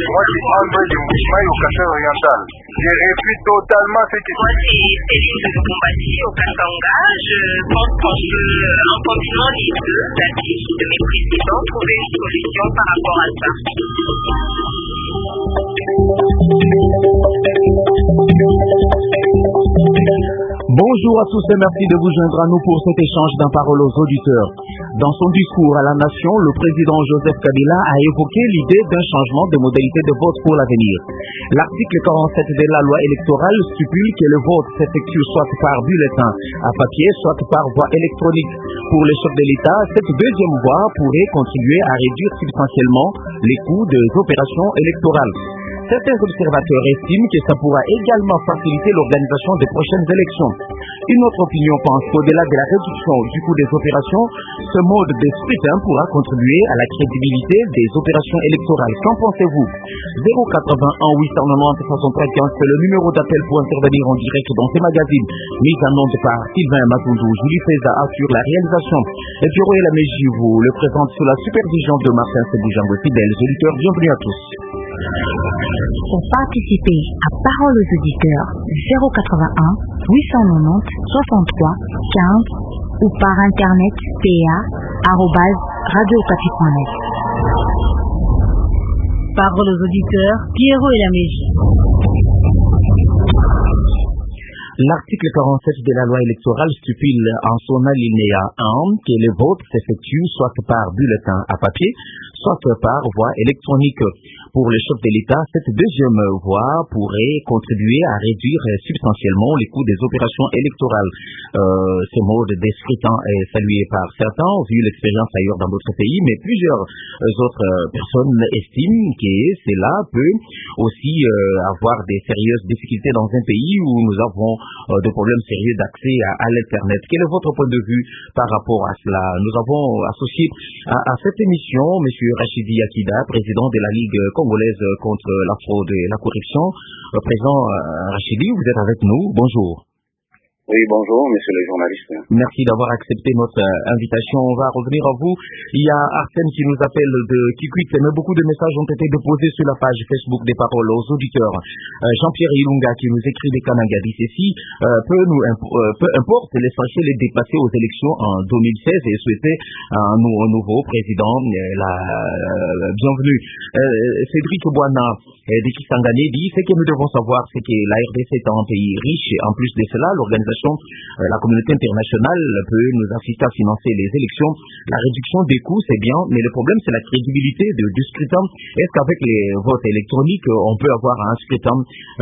Moi, c'est André de Mouchimaï au Café Oriental. Je répète totalement ce que moi, c'est Céline de Lukumbati au Katanga. Je pense qu'on peut, en continuant les deux avis de mes présidents, trouver une solution par rapport à ça. Bonjour à tous et merci de vous joindre à nous pour cet échange d'un parole aux auditeurs. Dans son discours à la nation, le président Joseph Kabila a évoqué l'idée d'un changement de modalité de vote pour l'avenir. L'article 47 de la loi électorale stipule que le vote s'effectue soit par bulletin à papier, soit par voie électronique. Pour le chef de l'État, cette deuxième voie pourrait contribuer à réduire substantiellement les coûts des opérations électorales. Certains observateurs estiment que ça pourra également faciliter l'organisation des prochaines élections. Une autre opinion pense qu'au-delà de la réduction du coût des opérations, ce mode de scrutin pourra contribuer à la crédibilité des opérations électorales. Qu'en pensez-vous? 081 890 6315, c'est le numéro d'appel pour intervenir en direct dans ces magazines. Mise en onde par Sylvain Mazoundou, Julie Feza assure la réalisation. Et Pierrot et la Mégie vous le présente sous la supervision de Martin Seboujango. Fidèles auditeurs, bienvenue à tous. Pour participer à Parole aux auditeurs, 081 890 63 15 ou par internet pa@radiocapi.net. Parole aux auditeurs, Pierrot et la Mégie. L'article 47 de la loi électorale stipule en son alinéa 1 que le vote s'effectue soit par bulletin à papier, soit par voie électronique. Pour le chef de l'État, cette deuxième voie pourrait contribuer à réduire substantiellement les coûts des opérations électorales. Ce mode de scrutin est salué par certains, vu l'expérience ailleurs dans d'autres pays, mais plusieurs autres personnes estiment que cela peut aussi avoir des sérieuses difficultés dans un pays où nous avons de problèmes sérieux d'accès à l'Internet. Quel est votre point de vue par rapport à cela? Nous avons associé à cette émission M. Rachidi Akida, président de la Ligue congolaise contre la fraude et la corruption. Présent, Rachidi, vous êtes avec nous. Bonjour. Oui, bonjour, messieurs les journalistes. Merci d'avoir accepté notre invitation. On va revenir à vous. Il y a Arsène qui nous appelle de Kikwit, mais beaucoup de messages ont été déposés sur la page Facebook des paroles aux auditeurs. Jean-Pierre Ilunga qui nous écrit des Kanangadi ceci, peu importe, l'essentiel est de passer aux élections en 2016 et souhaiter un nouveau président la bienvenue. Cédric Bouana de Kisangani dit, ce que nous devons savoir, c'est que la RDC est un pays riche et en plus de cela, l'organisation la communauté internationale peut nous assister à financer les élections. La réduction des coûts, c'est bien, mais le problème, c'est la crédibilité du scrutin. Est-ce qu'avec les votes électroniques, on peut avoir un scrutin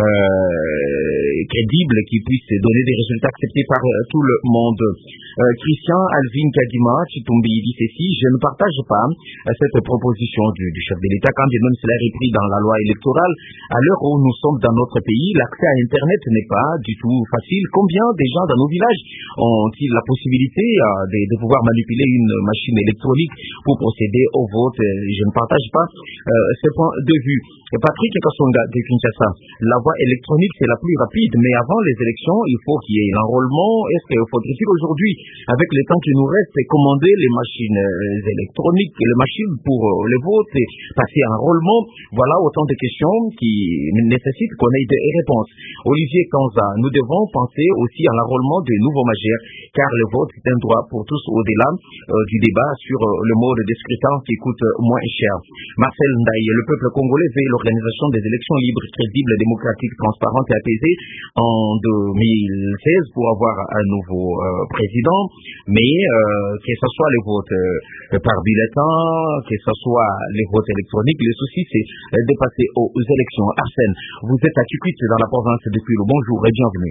crédible qui puisse donner des résultats acceptés par tout le monde? Christian Alvin Kadima Chitumbi dit ceci, je ne partage pas cette proposition du chef de l'État, quand bien même cela est pris dans la loi électorale. À l'heure où nous sommes dans notre pays, l'accès à Internet n'est pas du tout facile. Combien des gens dans nos villages ont-ils la possibilité de pouvoir manipuler une machine électronique pour procéder au vote? Je ne partage pas ce point de vue. Patrick Kassonga de Kinshasa, la voie électronique c'est la plus rapide, mais avant les élections, il faut qu'il y ait l'enrôlement. Est-ce qu'il faudrait-il aujourd'hui, avec le temps qui nous reste, commander les machines électroniques, les machines pour le vote et passer à enrôlement? Voilà autant de questions qui nécessitent qu'on ait des réponses. Olivier Kanza, nous devons penser aussi à l'enrôlement de nouveaux majeurs, car le vote est un droit pour tous au-delà du débat sur le mode de scrutin qui coûte moins cher. Marcel Ndaye, le peuple congolais veut l'organisation des élections libres, crédibles, démocratiques, transparentes et apaisées en 2016 pour avoir un nouveau président, mais que ce soit les votes par bulletin, que ce soit les votes électroniques, le souci c'est de passer aux élections. Arsène, vous êtes à Kikwit dans la province de Kwilu. Bonjour et bienvenue.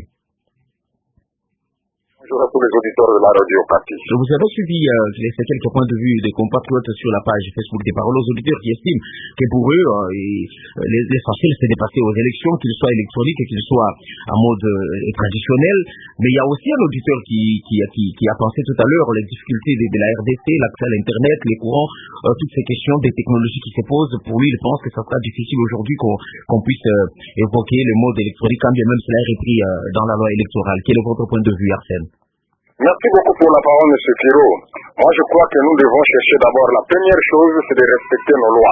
Bonjour à tous les auditeurs de la radio Capi. Vous avez suivi ces quelques points de vue des compatriotes sur la page Facebook des paroles aux auditeurs qui estiment que pour eux, l'essentiel c'est de passer aux élections, qu'ils soient électroniques et qu'ils soient en mode traditionnel. Mais il y a aussi un auditeur qui a pensé tout à l'heure les difficultés de la RDC, l'accès à l'Internet, les courants, toutes ces questions des technologies qui se posent. Pour lui, il pense que ça sera difficile aujourd'hui qu'on puisse évoquer le mode électronique, quand bien même cela est repris dans la loi électorale. Quel est votre point de vue, Arsène? Merci beaucoup pour la parole, M. Kiro. Moi, je crois que nous devons chercher d'abord, la première chose, c'est de respecter nos lois.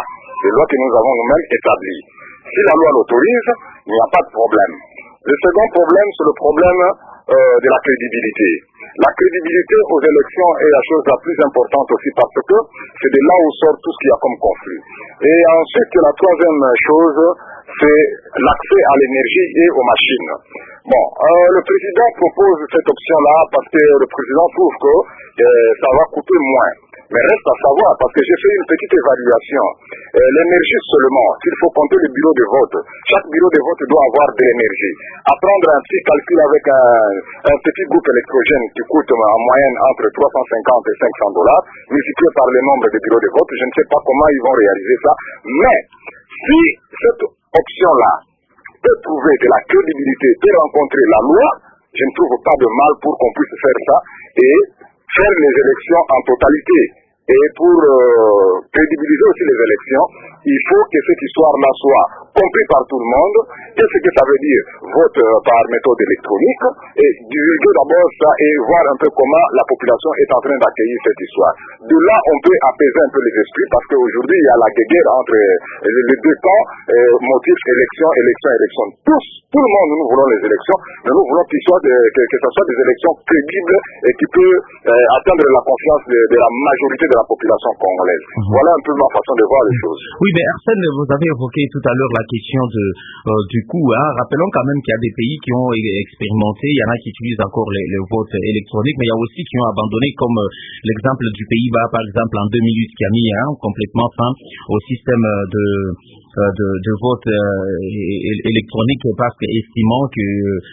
des lois que nous avons nous-mêmes établies. Si la loi l'autorise, il n'y a pas de problème. Le second problème, c'est le problème de la crédibilité. La crédibilité aux élections est la chose la plus importante aussi parce que c'est de là où sort tout ce qu'il y a comme conflit. Et ensuite, la troisième chose, c'est l'accès à l'énergie et aux machines. Bon, le président propose cette option-là parce que le président trouve que ça va coûter moins. Mais reste à savoir, parce que j'ai fait une petite évaluation. L'énergie seulement, s'il faut compter le bureau de vote, chaque bureau de vote doit avoir de l'énergie. À prendre un petit calcul avec un petit groupe électrogène qui coûte en moyenne entre 350 et 500 dollars, multiplié par le nombre de bureaux de vote, je ne sais pas comment ils vont réaliser ça. Mais si cette option-là peut trouver de la crédibilité, peut rencontrer la loi, je ne trouve pas de mal pour qu'on puisse faire ça et faire les élections en totalité. Et pour crédibiliser aussi les élections, il faut que cette histoire-là soit comprise par tout le monde. Qu'est-ce que ça veut dire? Vote par méthode électronique et divulguer d'abord ça et voir un peu comment la population est en train d'accueillir cette histoire. De là, on peut apaiser un peu les esprits parce qu'aujourd'hui, il y a la guerre entre les deux camps, motifs élection, élection, élection. Tout le monde, nous voulons les élections, mais nous voulons que ce soit des élections crédibles et qui peuvent atteindre la confiance de la majorité de la population congolaise. Voilà un peu ma façon de voir les choses. Oui, mais Arsène, vous avez évoqué tout à l'heure la question du coût. Rappelons quand même qu'il y a des pays qui ont expérimenté, il y en a qui utilisent encore les votes électroniques, mais il y a aussi qui ont abandonné, comme l'exemple du Pays-Bas, par exemple, en 2008, qui a mis complètement fin au système de vote électronique parce qu'estimant que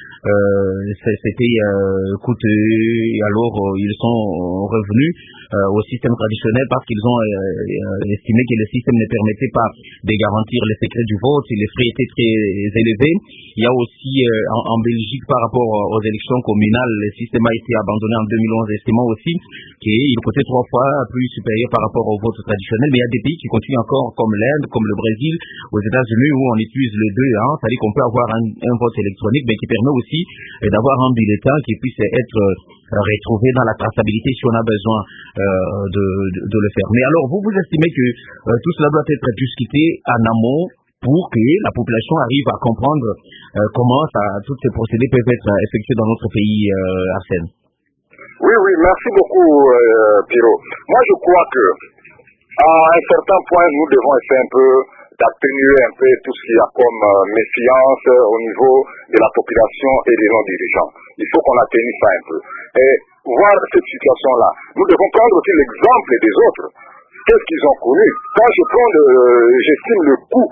c'était coûteux et alors ils sont revenus au système traditionnel parce qu'ils ont estimé que le système ne permettait pas de garantir le secret du vote et les frais étaient très élevés. Il y a aussi en Belgique par rapport aux élections communales, le système a été abandonné en 2011 estimant aussi qu'il coûtait 3 fois plus supérieur par rapport au vote traditionnel. Mais il y a des pays qui continuent encore comme l'Inde, comme le Brésil, aux États-Unis où on utilise les deux, c'est-à-dire qu'on peut avoir un vote électronique mais qui permet aussi d'avoir un bulletin qui puisse être retrouvé dans la traçabilité si on a besoin de le faire. Mais alors vous estimez que tout cela doit être discuté en amont pour que la population arrive à comprendre comment tous ces procédés peuvent être effectués dans notre pays, Arsène? Oui, merci beaucoup Pierrot. Moi je crois que à un certain point nous devons essayer un peu d'atténuer un peu tout ce qu'il y a comme méfiance au niveau de la population et des non-dirigeants. Il faut qu'on atténue ça un peu. Et voir cette situation-là. Nous devons prendre aussi l'exemple des autres. Qu'est-ce qu'ils ont connu? Quand j'estime le coût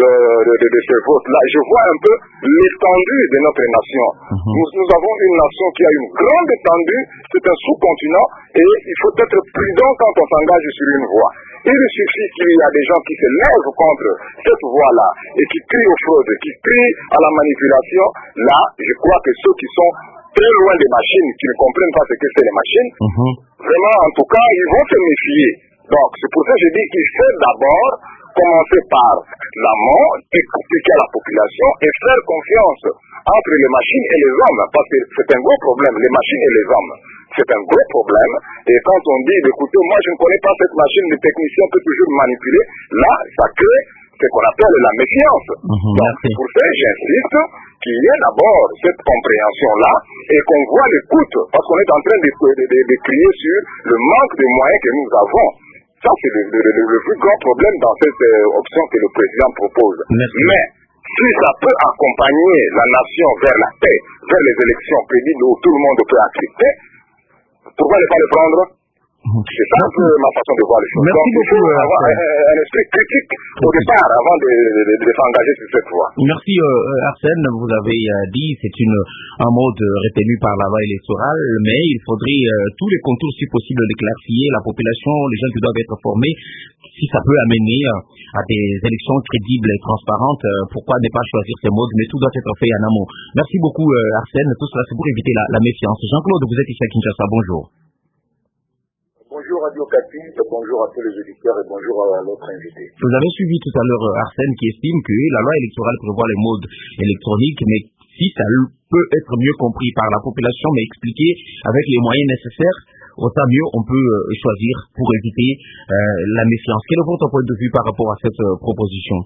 de ce vote-là, je vois un peu l'étendue de notre nation. Nous avons une nation qui a une grande étendue, c'est un sous-continent, et il faut être prudent quand on s'engage sur une voie. Il suffit qu'il y a des gens qui se lèvent contre cette voie-là et qui crient aux fraudes, qui crient à la manipulation. Là, je crois que ceux qui sont très loin des machines, qui ne comprennent pas ce que c'est les machines, vraiment, en tout cas, ils vont se méfier. Donc, c'est pour ça que je dis qu'il faut d'abord commencer par l'amont, expliquer à la population et faire confiance entre les machines et les hommes, parce que c'est un gros problème, les machines et les hommes. C'est un gros problème, et quand on dit, écoutez, moi je ne connais pas cette machine, le technicien peut toujours manipuler, là, ça crée ce qu'on appelle la méfiance. Donc, c'est pour ça que j'insiste qu'il y ait d'abord cette compréhension-là, et qu'on voit l'écoute, parce qu'on est en train de crier sur le manque de moyens que nous avons. Ça, c'est le plus grand problème dans cette option que le président propose. Mais, si ça peut accompagner la nation vers la paix, vers les élections crédibles où tout le monde peut accepter, pourquoi ne pas le prendre? C'est ça un peu ma façon de voir les choses. Merci beaucoup. Il faut avoir un esprit critique au départ avant de s'engager sur cette voie. Merci Arsène, vous avez dit c'est un mode retenu par la loi électorale, mais il faudrait tous les contours si possible d'éclaircir la population, les gens qui doivent être formés, si ça peut amener à des élections crédibles et transparentes, pourquoi ne pas choisir ces modes, mais tout doit être fait en amont. Merci beaucoup Arsène, tout cela c'est pour éviter la méfiance. Jean-Claude, vous êtes ici à Kinshasa, bonjour. Bonjour Radio Kapi, bonjour à tous les auditeurs et bonjour à l'autre invité. Vous avez suivi tout à l'heure Arsène qui estime que la loi électorale prévoit les modes électroniques, mais si ça peut être mieux compris par la population, mais expliqué avec les moyens nécessaires, autant mieux on peut choisir pour éviter la méfiance. Quel est votre point de vue par rapport à cette proposition?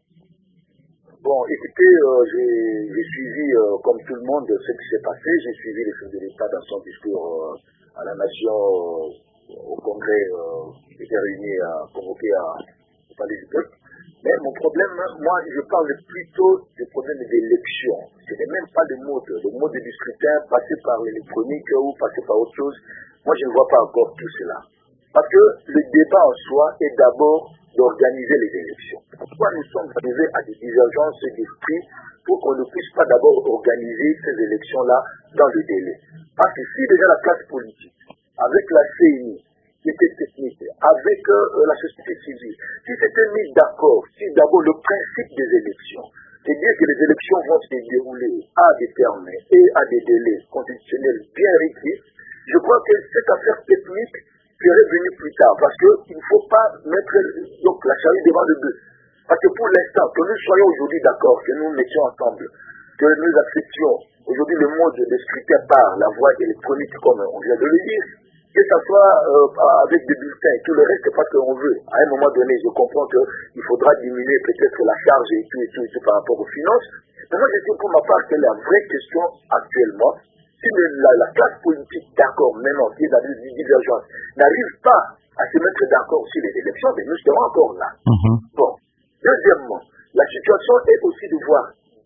Bon, écoutez, j'ai suivi, comme tout le monde, ce qui s'est passé. J'ai suivi le chef de l'État dans son discours à la nation, au congrès qui était réuni, convoqué au Palais du Peuple. Mais mon problème, moi, je parle plutôt du problème d'élection. Ce n'est même pas le mode du scrutin, passer par l'électronique ou passer par autre chose. Moi, je ne vois pas encore tout cela. Parce que le débat en soi est d'abord d'organiser les élections. Pourquoi nous sommes arrivés à des divergences d'esprit pour qu'on ne puisse pas d'abord organiser ces élections-là dans le délai? Parce que si déjà la classe politique, avec la CENI, qui était technique, avec la société civile, si c'était mis d'accord, si d'abord le principe des élections, c'est-à-dire que les élections vont se dérouler à des termes et à des délais constitutionnels bien réglés, je crois que cette affaire technique serait venue plus tard, parce qu'il ne faut pas mettre donc, la charrue devant le bœuf. Parce que pour l'instant, que nous soyons aujourd'hui d'accord, que nous mettions ensemble, que nous acceptions aujourd'hui le mode de scrutin par la voie électronique, comme on vient de le dire, que ce soit avec des bulletins, tout le reste, c'est pas ce qu'on veut. À un moment donné, je comprends qu'il faudra diminuer peut-être la charge et tout par rapport aux finances. Mais moi, je dis pour ma part que la vraie question actuellement, si la classe politique, d'accord, maintenant, qui est dans une divergence, n'arrive pas à se mettre d'accord sur les élections, mais nous serons encore là. Bon. Deuxièmement, la situation est aussi de voir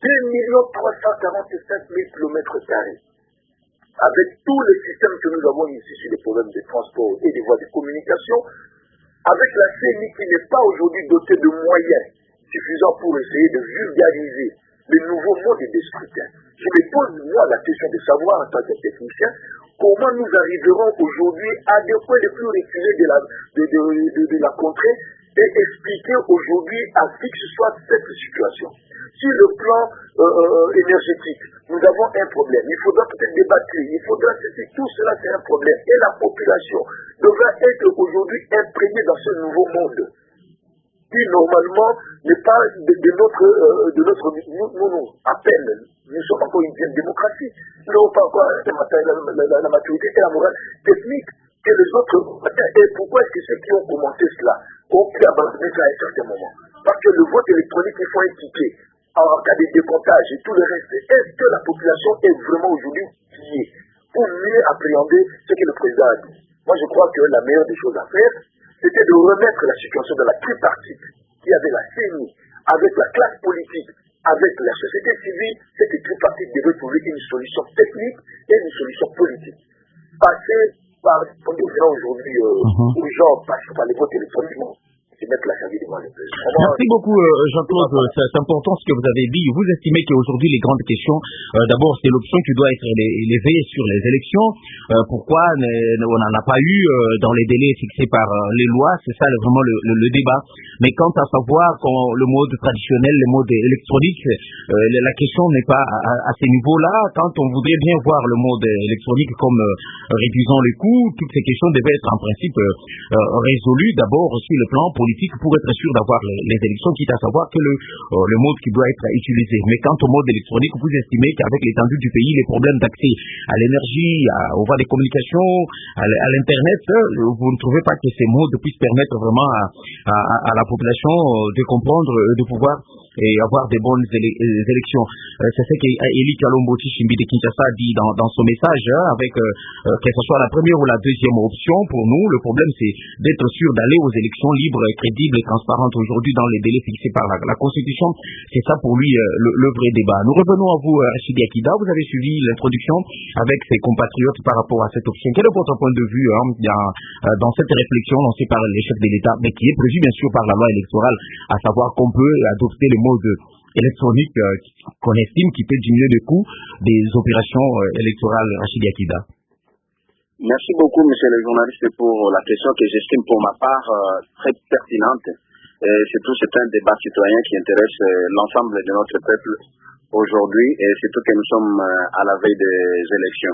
2 347 000 km². Avec tous les systèmes que nous avons ici sur les problèmes de transport et des voies de communication, avec la CENI qui n'est pas aujourd'hui dotée de moyens suffisants pour essayer de vulgariser le nouveau mode de scrutin. Je me pose, moi, la question de savoir, en tant que technicien, comment nous arriverons aujourd'hui à des points les plus reculés de la contrée et expliquer aujourd'hui à qui que ce soit cette situation. Sur le plan énergétique, nous avons un problème. Il faudra peut-être débattre, il faudra cesser. Tout cela, c'est un problème. Et la population devra être aujourd'hui imprégnée dans ce nouveau monde qui, normalement, n'est pas de notre nous, à peine, nous sommes encore une vieille démocratie. Nous n'avons pas encore la maturité et la morale technique que les autres. Et pourquoi est-ce que ceux qui ont commencé cela ont pu abandonner ça à un certain moment? Parce que le vote électronique, il faut un ticket en cas de décomptage et tout le reste. Est-ce que la population est vraiment aujourd'hui pliée pour mieux appréhender ce que le président a dit? Moi, je crois que la meilleure des choses à faire, c'était de remettre la situation de la tripartite qui avait la CENI, avec la classe politique, avec la société civile. Cette tripartite devait trouver une solution technique et une solution politique. Passer par, on dit aujourd'hui aux gens, passer par les votes électroniques, mettre la charge devant les bœufs. Merci beaucoup Jean-Claude, c'est important ce que vous avez dit. Vous estimez qu'aujourd'hui les grandes questions, d'abord c'est l'option qui doit être élevée sur les élections. Pourquoi on n'en a pas eu dans les délais fixés par les lois? C'est ça vraiment le débat. Mais quant à savoir le mode traditionnel, le mode électronique, la question n'est pas à ces niveaux-là. Quand on voudrait bien voir le mode électronique comme réduisant les coûts, toutes ces questions devaient être en principe résolues d'abord sur le plan politique pour être sûr d'avoir les élections, quitte à savoir que le mode qui doit être utilisé. Mais quant au mode électronique, vous estimez qu'avec l'étendue du pays, les problèmes d'accès à l'énergie, aux voies de communication, à l'Internet, vous ne trouvez pas que ces modes puissent permettre vraiment à la population de comprendre, de pouvoir avoir des bonnes élections. C'est ce qu'Élie Kalombo Tshisekedi de Kinshasa dit dans son message, avec que ce soit la première ou la deuxième option. Pour nous, le problème c'est d'être sûr d'aller aux élections libres, crédibles et transparentes aujourd'hui dans les délais fixés par la Constitution. C'est ça pour lui le vrai débat. Nous revenons à vous, Rachidi Akida. Vous avez suivi l'introduction avec ses compatriotes par rapport à cette option. Quel est votre point de vue dans cette réflexion lancée par les chefs de l'État, mais qui est prévue bien sûr par la loi électorale, à savoir qu'on peut adopter le mode électronique qu'on estime qui peut diminuer le coût des opérations électorales? Rachidi Akida. Merci beaucoup, monsieur le journaliste, pour la question que j'estime pour ma part très pertinente. Et surtout, c'est un débat citoyen qui intéresse l'ensemble de notre peuple aujourd'hui, et surtout que nous sommes à la veille des élections.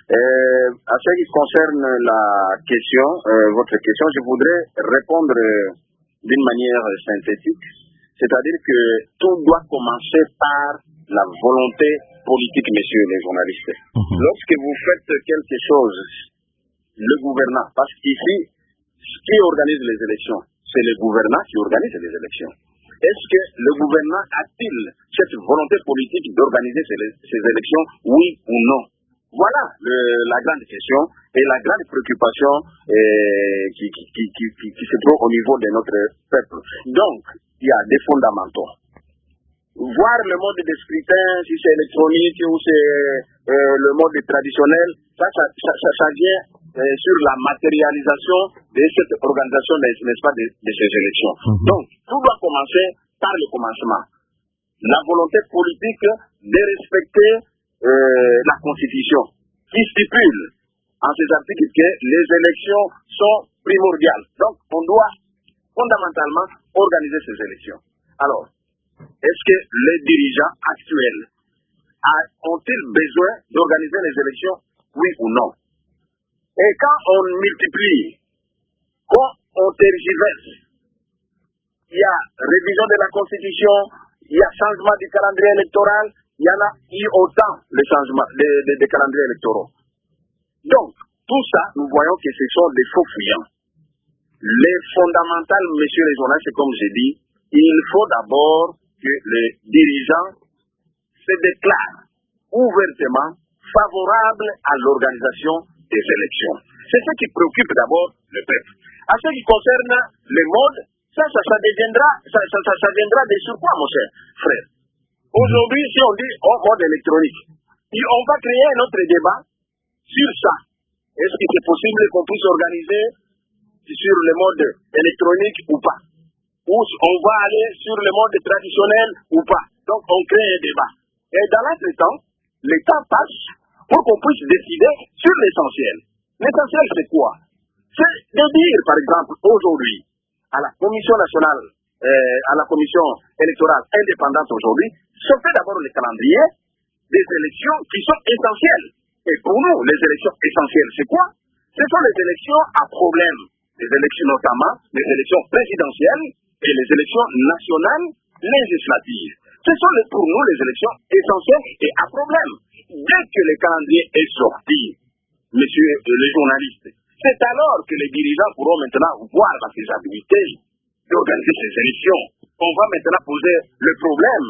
À ce qui concerne la question, votre question, je voudrais répondre d'une manière synthétique, c'est-à-dire que tout doit commencer par la volonté politique, messieurs les journalistes. Lorsque vous faites quelque chose le gouvernant, parce qu'ici, qui organise les élections, c'est le gouvernant qui organise les élections. Est-ce que le gouvernement a-t-il cette volonté politique d'organiser ces élections, oui ou non? Voilà la grande question et la grande préoccupation qui se trouve au niveau de notre peuple. Donc, il y a des fondamentaux. Voir le mode de scrutin, si c'est électronique ou c'est le mode traditionnel, ça vient sur la matérialisation de cette organisation, n'est-ce pas, de ces élections. Donc, tout doit commencer par le commencement. La volonté politique de respecter la Constitution, qui stipule en ces articles que les élections sont primordiales. Donc, on doit fondamentalement organiser ces élections. Alors, est-ce que les dirigeants actuels ont-ils besoin d'organiser les élections, oui ou non? Et quand on multiplie, quand on tergiverse, il y a révision de la Constitution, il y a changement du calendrier électoral, il y en a eu autant de changements des calendriers électoraux. Donc, tout ça, nous voyons que ce sont des faux fuyants. Les fondamentales, messieurs les journalistes, c'est comme j'ai dit, il faut d'abord que les dirigeants se déclarent ouvertement favorables à l'organisation des élections. C'est ce qui préoccupe d'abord le peuple. À ce qui concerne les modes, ça viendra des surpoids, mon cher frère. Aujourd'hui, si on dit mode électronique, on va créer un autre débat sur ça. Est-ce que c'est possible qu'on puisse organiser sur le mode électronique ou pas? Ou on va aller sur le mode traditionnel ou pas? Donc on crée un débat. Et dans l'entretemps, le temps passe pour qu'on puisse décider sur l'essentiel. L'essentiel, c'est quoi? C'est de dire, par exemple, aujourd'hui, à la Commission nationale, à la Commission électorale indépendante aujourd'hui, sortez d'abord le calendrier des élections qui sont essentielles. Et pour nous, les élections essentielles, c'est quoi? Ce sont les élections à problème. Les élections notamment, les élections présidentielles et les élections nationales législatives. Ce sont pour nous les élections essentielles et à problème. Dès que le calendrier est sorti, messieurs les journalistes, c'est alors que les dirigeants pourront maintenant voir la faisabilité d'organiser ces élections. On va maintenant poser le problème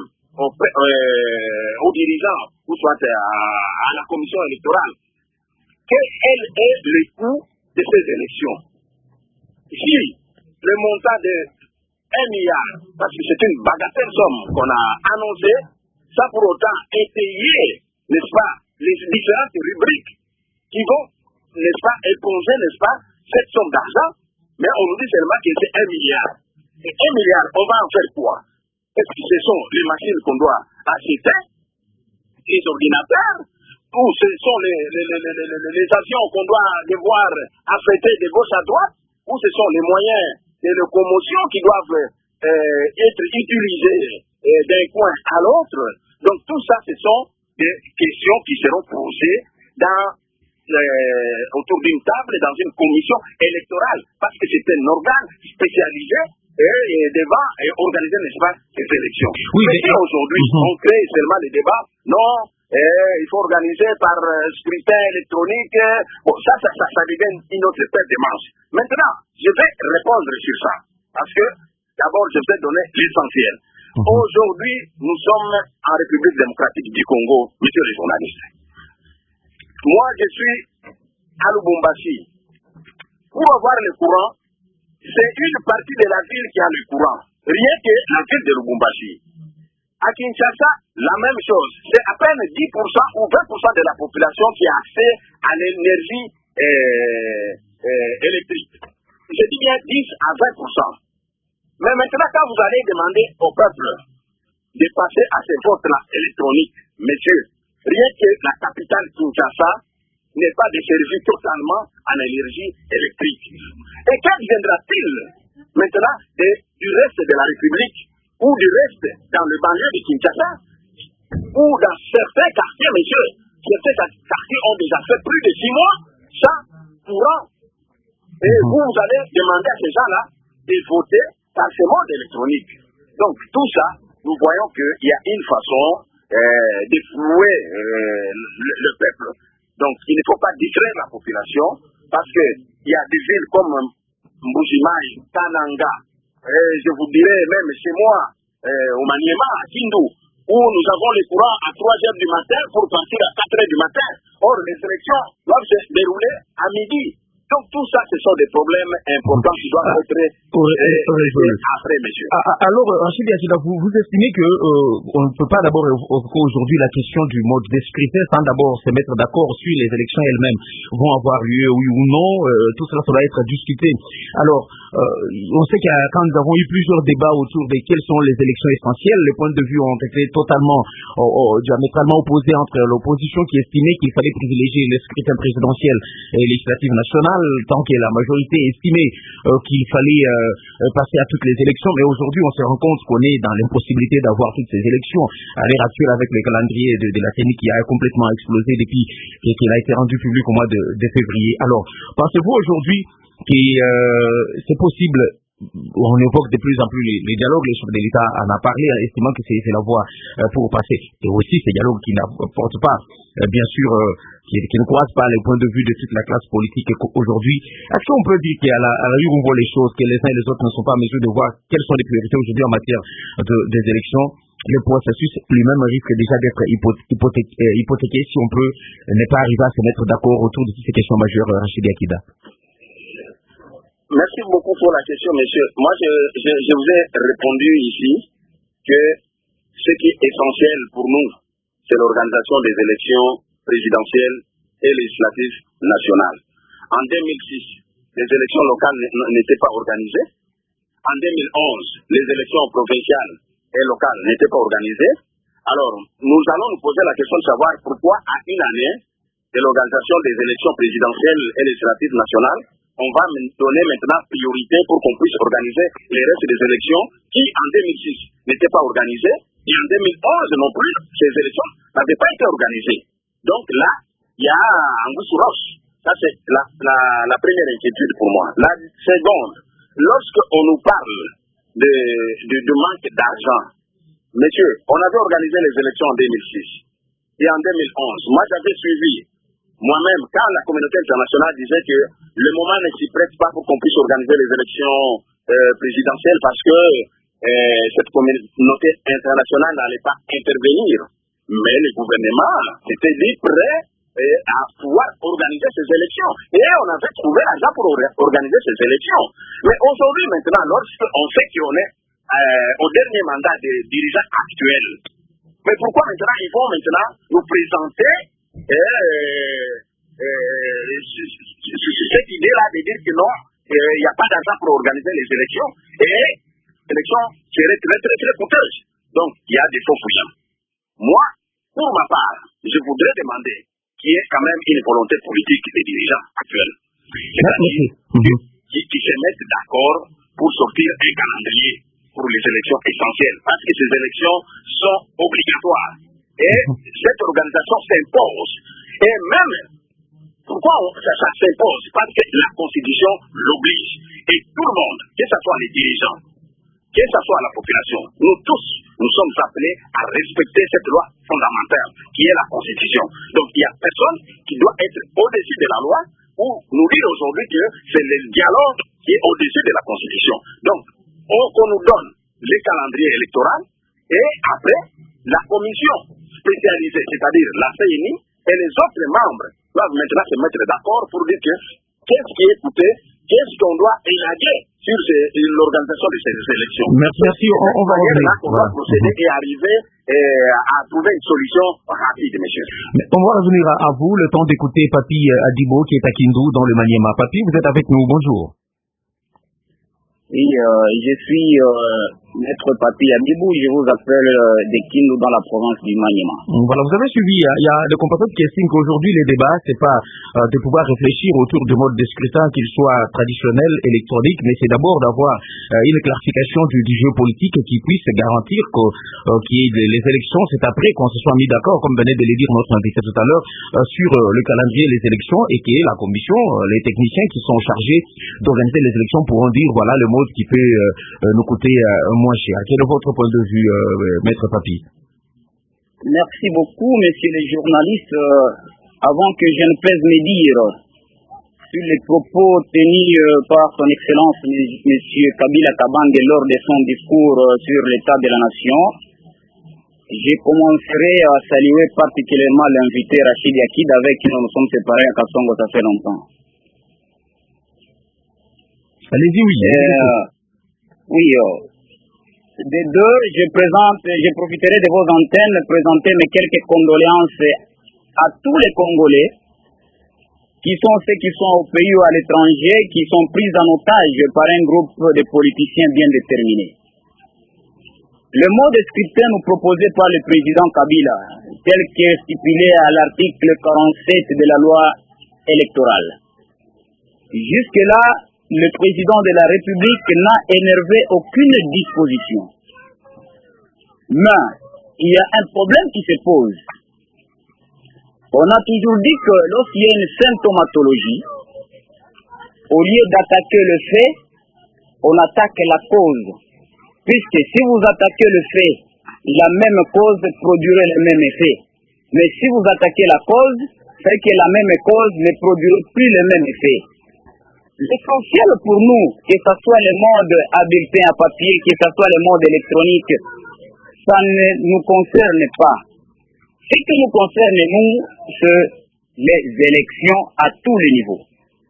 aux dirigeants, ou soit à la commission électorale. Quel est le coût de ces élections? Si le montant de 1 milliard, parce que c'est une bagatelle somme qu'on a annoncée, ça pour autant étayer, n'est-ce pas, les différentes rubriques qui vont, n'est-ce pas, éponger, n'est-ce pas, cette somme d'argent, mais on nous dit seulement que c'est 1 milliard. Et 1 milliard, on va en faire quoi? Est-ce que ce sont les machines qu'on doit acheter, les ordinateurs, ou ce sont les avions qu'on doit devoir affecter de gauche à droite, ou ce sont les moyens de locomotion qui doivent être utilisés d'un coin à l'autre? Donc tout ça, ce sont des questions qui seront posées autour d'une table, dans une commission électorale, parce que c'est un organe spécialisé et devant organiser, n'est-ce pas, ces élections. Oui, mais si aujourd'hui, on crée seulement les débats, non, il faut organiser par scrutin électronique, bon, ça devient une autre paire de manches. Maintenant, je vais répondre sur ça, parce que d'abord, je vais donner l'essentiel. Aujourd'hui, nous sommes en République démocratique du Congo, messieurs les journalistes. Moi, je suis à Lubumbashi. Pour avoir le courant, c'est une partie de la ville qui a le courant. Rien que la ville de Lubumbashi. À Kinshasa, la même chose. C'est à peine 10% ou 20% de la population qui a accès à l'énergie électrique. Je dis bien 10 à 20%. Mais maintenant, quand vous allez demander au peuple de passer à ces votes-là électroniques, messieurs, rien que la capitale Kinshasa n'est pas desservie totalement en énergie électrique. Et qu'adviendra-t-il maintenant du reste de la République ou du reste dans le banlieue de Kinshasa ou dans certains quartiers, messieurs? Certains quartiers ont déjà fait plus de 6 mois sans courant. Et vous allez demander à ces gens-là de voter par ce mode électronique. Donc tout ça, nous voyons qu'il y a une façon de flouer le peuple. Donc il ne faut pas distraire la population parce qu'il y a des villes comme Mbujimaï, Kananga, je vous dirais même chez moi, au Maniema, à Kindu, où nous avons les courants à 3h du matin pour partir à 4h du matin. Or, les élections doivent se dérouler à midi. Donc tout ça, ce sont des problèmes importants qui doivent être résolus après, monsieur. Alors, Rachid Yakida, vous estimez que on ne peut pas d'abord évoquer aujourd'hui la question du mode de scrutin sans d'abord se mettre d'accord sur les élections elles-mêmes vont avoir lieu, oui ou non, tout cela doit être discuté. Alors, on sait que quand nous avons eu plusieurs débats autour de quelles sont les élections essentielles, les points de vue ont été totalement, diamétralement opposés entre l'opposition qui estimait qu'il fallait privilégier le scrutin présidentiel et législatif national, tant que la majorité estimait qu'il fallait passer à toutes les élections. Mais aujourd'hui, on se rend compte qu'on est dans l'impossibilité d'avoir toutes ces élections. À l'heure actuelle, avec le calendrier de la CENI qui a complètement explosé depuis qu'il a été rendu public au mois de février. Alors, pensez-vous aujourd'hui que c'est possible? On évoque de plus en plus les dialogues, les chefs de l'État en a parlé, estimant que c'est la voie pour passer. Et aussi ces dialogues qui n'apportent pas, bien sûr, qui ne croisent pas les points de vue de toute la classe politique aujourd'hui. Est-ce qu'on peut dire qu'à la rue on voit les choses, que les uns et les autres ne sont pas en mesure de voir quelles sont les priorités aujourd'hui en matière des élections? Le processus lui-même risque déjà d'être hypothéqué si on peut ne pas arriver à se mettre d'accord autour de toutes ces questions majeures, Rachid Yakida. Merci beaucoup pour la question, monsieur. Moi, je vous ai répondu ici que ce qui est essentiel pour nous, c'est l'organisation des élections présidentielles et législatives nationales. En 2006, les élections locales n'étaient pas organisées. En 2011, les élections provinciales et locales n'étaient pas organisées. Alors, nous allons nous poser la question de savoir pourquoi, à une année de l'organisation des élections présidentielles et législatives nationales, on va donner maintenant priorité pour qu'on puisse organiser les restes des élections qui, en 2006, n'étaient pas organisées, et en 2011 non plus, ces élections n'avaient pas été organisées. Donc là, il y a un goût sous roche. Ça, c'est la première inquiétude pour moi. La seconde, lorsqu'on nous parle de manque d'argent, monsieur, on avait organisé les élections en 2006 et en 2011. Moi, j'avais suivi. Moi-même, quand la communauté internationale disait que le moment ne s'y prête pas pour qu'on puisse organiser les élections présidentielles parce que cette communauté internationale n'allait pas intervenir. Mais le gouvernement s'était dit prêt à pouvoir organiser ces élections. Et on avait trouvé l'argent pour organiser ces élections. Mais aujourd'hui, maintenant, lorsqu'on sait qu'on est au dernier mandat des dirigeants actuels, mais pourquoi maintenant ils vont maintenant nous présenter cette idée-là de dire que non, il n'y a pas d'argent pour organiser les élections et les élections seraient très très très coûteuses. Donc il y a des faux fuyants. Moi, pour ma part, je voudrais demander qu'il y ait quand même une volonté politique des dirigeants actuels. C'est-à-dire qui se mettent d'accord pour sortir un calendrier pour les élections essentielles, parce que ces élections sont obligatoires. Et cette organisation s'impose. Et même, pourquoi ça s'impose? Parce que la Constitution l'oblige. Et tout le monde, que ce soit les dirigeants, que ce soit la population, nous tous, nous sommes appelés à respecter cette loi fondamentale qui est la Constitution. Donc il n'y a personne qui doit être au-dessus de la loi ou nous dire aujourd'hui que c'est le dialogue qui est au-dessus de la Constitution. Donc, on nous donne le calendrier électoral et après, la commission spécialisée, c'est-à-dire la CENI et les autres membres doivent maintenant se mettre d'accord pour dire que qu'est-ce qui est coûté, qu'est-ce qu'on doit élaguer sur l'organisation de ces élections. Merci. On va revenir. On va procéder et arriver à trouver une solution rapide, monsieur. Mais on va revenir à vous, le temps d'écouter Papi Adibo qui est à Kindu dans le Maniema. Papi, vous êtes avec nous, bonjour. Oui, je suis Maître Papi Adibou, je vous appelle de Kindu dans la province du Maniema. Voilà, vous avez suivi, il y a des compatriotes qui estiment qu'aujourd'hui les débats, c'est pas de pouvoir réfléchir autour du mode de scrutin, qu'il soit traditionnel, électronique, mais c'est d'abord d'avoir une clarification du jeu politique qui puisse garantir qu'il y ait les élections, c'est après qu'on se soit mis d'accord, comme venait de le dire notre invité tout à l'heure, sur le calendrier des élections et que la commission, les techniciens qui sont chargés d'organiser les élections pourront dire voilà le mode qui peut nous coûter moins cher. Quel est votre point de vue, Maître Papi? Merci beaucoup, messieurs les journalistes. Avant que je ne puisse me dire, sur les propos tenus par son Excellence M. Kabila Kabange lors de son discours sur l'état de la nation. Je commencerai à saluer particulièrement l'invité Rachid Yakid, avec qui nous nous sommes séparés à Kassongo, ça fait longtemps. Allez-y, oui. Oui, des deux, je profiterai de vos antennes pour présenter mes quelques condoléances à tous les Congolais, qui sont ceux qui sont au pays ou à l'étranger, qui sont pris en otage par un groupe de politiciens bien déterminés. Le mode scrutin nous proposé par le président Kabila, tel que stipulé à l'article 47 de la loi électorale. Jusque-là, le président de la République n'a énervé aucune disposition. Mais il y a un problème qui se pose. On a toujours dit que lorsqu'il y a une symptomatologie, au lieu d'attaquer le fait, on attaque la cause. Puisque si vous attaquez le fait, la même cause produirait le même effet. Mais si vous attaquez la cause, c'est que la même cause ne produirait plus le même effet. L'essentiel pour nous, que ce soit le monde à bulletin à papier, que ce soit le monde électronique, ça ne nous concerne pas. Ce qui nous concerne, nous, c'est les élections à tous les niveaux.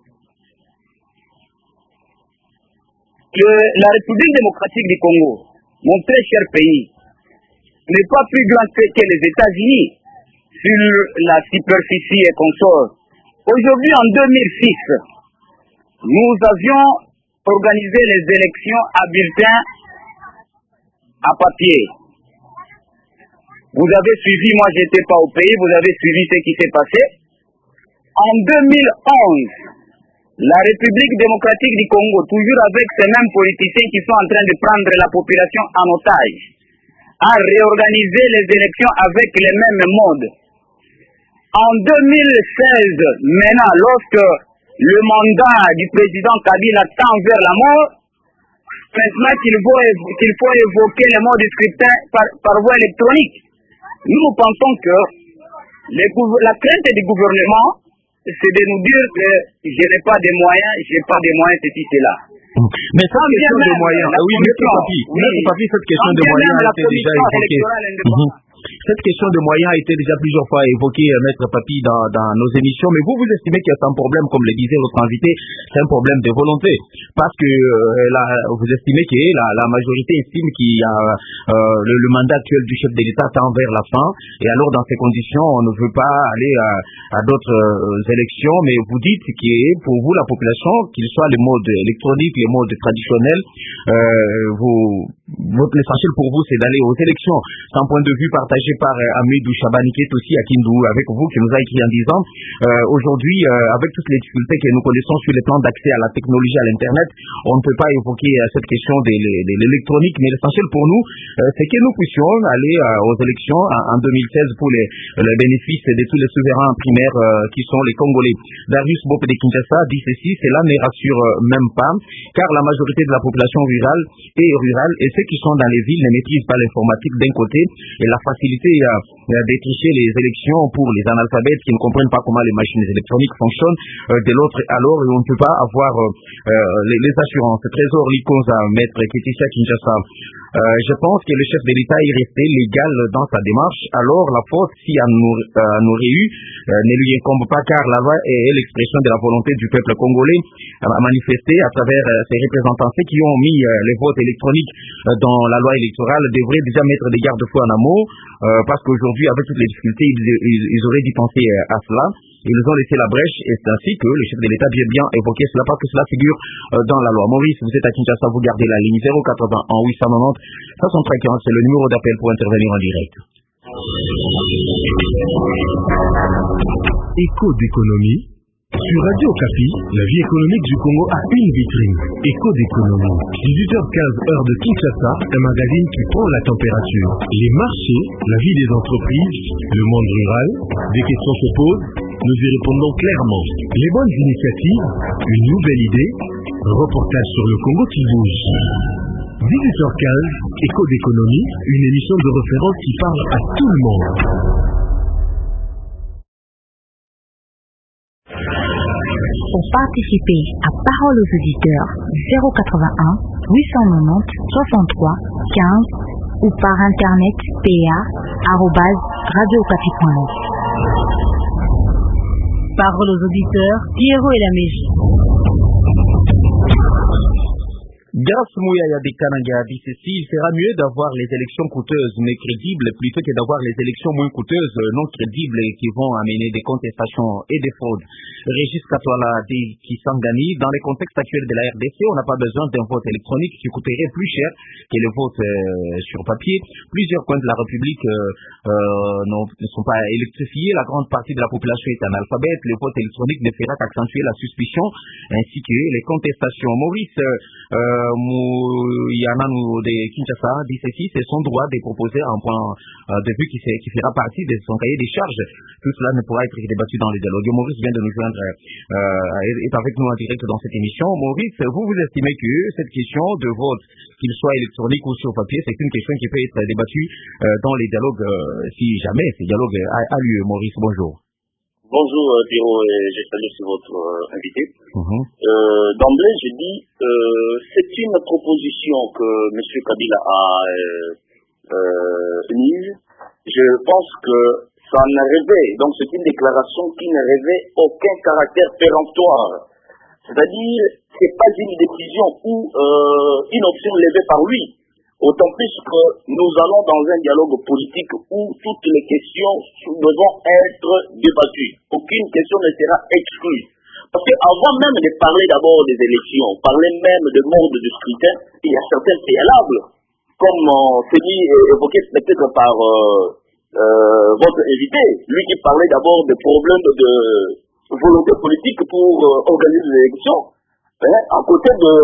La République démocratique du Congo, mon très cher pays, n'est pas plus grand que les États-Unis sur la superficie et consort. Aujourd'hui, en 2006, nous avions organisé les élections à bulletin à papier. Vous avez suivi, moi j'étais pas au pays, vous avez suivi ce qui s'est passé. En 2011, la République démocratique du Congo, toujours avec ces mêmes politiciens qui sont en train de prendre la population en otage, a réorganisé les élections avec les mêmes modes. En 2016, maintenant, lorsque le mandat du président Kabila tend vers la mort, maintenant qu'il faut évoquer le mode de scrutin par voie électronique. Nous pensons que la crainte du gouvernement, c'est de nous dire que je n'ai pas de moyens, ceci, cela. Mais cette question de moyens, oui, Maître Papi, cette question de moyens a été déjà évoquée. Cette question de moyens a été déjà plusieurs fois évoquée, Maître Papi, dans nos émissions, mais vous estimez qu'il y a un problème, comme le disait votre invité, c'est un problème de volonté, parce que vous estimez que la majorité estime qu'il y a le mandat actuel du chef de l'État tend vers la fin, et alors dans ces conditions, on ne veut pas aller à d'autres élections, mais vous dites que pour vous, la population, qu'il soit le mode électronique, le mode traditionnel, l'essentiel pour vous, c'est d'aller aux élections. C'est un point de vue partagé par Amidou Chabani, qui est aussi à Kindu avec vous, qui nous a écrit en disant aujourd'hui, avec toutes les difficultés que nous connaissons sur les plans d'accès à la technologie, à l'Internet, on ne peut pas évoquer cette question de l'électronique, mais l'essentiel pour nous, c'est que nous puissions aller aux élections en 2016 pour les bénéfices de tous les souverains primaires qui sont les Congolais. Darius Bope de Kinshasa dit ceci, cela ne rassure même pas, car la majorité de la population rurale et ceux qui sont dans les villes ne maîtrisent pas l'informatique d'un côté, et la facilité de tricher les élections pour les analphabètes qui ne comprennent pas comment les machines électroniques fonctionnent de l'autre, alors on ne peut pas avoir les assurances. Trésor Likonza, maître Kétissia Kinshasa, je pense que le chef de l'État est resté légal dans sa démarche, alors la faute, si elle nous aurait eu, ne lui incombe pas, car la loi est l'expression de la volonté du peuple congolais à manifester à travers ses représentants. Ceux qui ont mis les votes électroniques dans la loi électorale devraient déjà mettre des garde-fous en amont, parce qu'aujourd'hui, avec toutes les difficultés, ils auraient dû penser à cela. Ils ont laissé la brèche, et c'est ainsi que le chef de l'État vient bien évoquer cela, parce que cela figure dans la loi. Maurice, vous êtes à Kinshasa, vous gardez la ligne 081 890 6315, c'est le numéro d'appel pour intervenir en direct. Écho d'économie. Sur Radio Okapi, la vie économique du Congo a une vitrine. Écho d'économie. 18h15 heure de Kinshasa, un magazine qui prend la température. Les marchés, la vie des entreprises, le monde rural, des questions se posent, nous y répondons clairement. Les bonnes initiatives, une nouvelle idée, un reportage sur le Congo qui bouge. 18h15, Écho d'économie, une émission de référence qui parle à tout le monde. Pour participer à Parole aux auditeurs, 081 890 63 15 ou par internet pa@radiocapi.net. Parole aux auditeurs, Pierrot et la Mégie. Grâce Mouyaya Bekananga dit ceci, il sera mieux d'avoir les élections coûteuses mais crédibles plutôt que d'avoir les élections moins coûteuses, non crédibles et qui vont amener des contestations et des fraudes. Régis Katwala dit Kisangani, dans le contexte actuel de la RDC, on n'a pas besoin d'un vote électronique qui coûterait plus cher que le vote sur papier. Plusieurs coins de la République ne sont pas électrifiés, la grande partie de la population est analphabète, le vote électronique ne fera qu'accentuer la suspicion ainsi que les contestations. Maurice Mouyananou de Kinshasa dit ceci, c'est son droit de proposer un point de vue qui fera partie de son cahier des charges. Tout cela ne pourra être débattu dans les dialogues. Maurice vient de nous joindre, est avec nous en direct dans cette émission. Maurice, vous estimez que cette question de vote, qu'il soit électronique ou sur papier, c'est une question qui peut être débattue dans les dialogues, si jamais ces dialogues a lieu. Maurice, bonjour. Bonjour Pierrot, et je salue aussi votre invité. D'emblée, je dis, c'est une proposition que M. Kabila a mise. Je pense que ça ne revêt, donc c'est une déclaration qui ne revêt aucun caractère péremptoire. C'est-à-dire, c'est pas une décision ou une option levée par lui. Autant plus que nous allons dans un dialogue politique où toutes les questions devront être débattues. Aucune question ne sera exclue. Parce qu'avant même de parler d'abord des élections, parler même de mode du scrutin, il y a certains préalables, comme c'est dit et évoqué peut-être par votre invité, lui qui parlait d'abord des problèmes de volonté politique pour organiser les élections. À côté de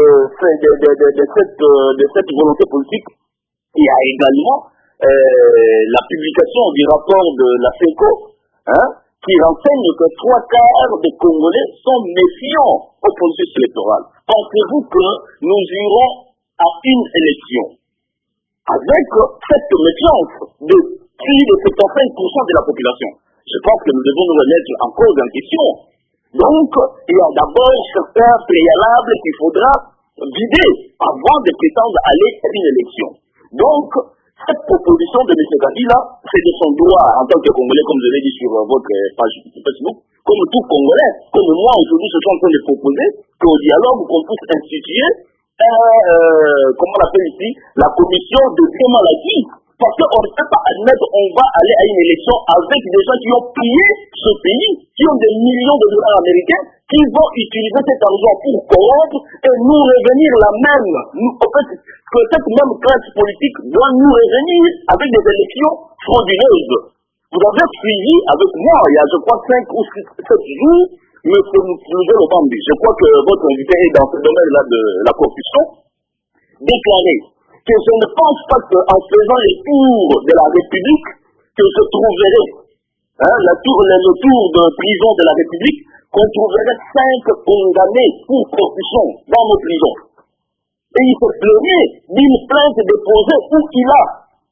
cette volonté politique, il y a également la publication du rapport de la FECO, qui renseigne que 3/4 des Congolais sont méfiants au processus électoral. Pensez-vous que nous irons à une élection avec cette méfiance de plus de 75% de la population? Je pense que nous devons nous remettre en cause en question. Donc, il y a d'abord certains préalables qu'il faudra vider avant de prétendre aller à une élection. Donc, cette proposition de M. Kabila, c'est de son droit en tant que Congolais, comme je l'ai dit sur votre page Facebook, comme tout Congolais, comme moi aujourd'hui, je suis en train de proposer qu'au dialogue, qu'on puisse instituer, comment on appelle ici, la commission de deux maladies. Parce qu'on ne peut pas admettre qu'on va aller à une élection avec des gens qui ont pillé ce pays, qui ont des millions de dollars américains, qui vont utiliser cet argent pour corrompre et nous revenir la même. En fait, que cette même classe politique doit nous revenir avec des élections frauduleuses. Vous avez suivi avec moi, il y a je crois 5 ou 7 jours, M. Louzel Obambi, je crois que votre invité est dans ce domaine-là de la corruption, déclaré que je ne pense pas qu'en faisant les tours de la République, que je trouverai le tour de prison de la République, qu'on trouverait 5 condamnés pour corruption dans nos prisons. Et il se plaignait d'une plainte déposée où il a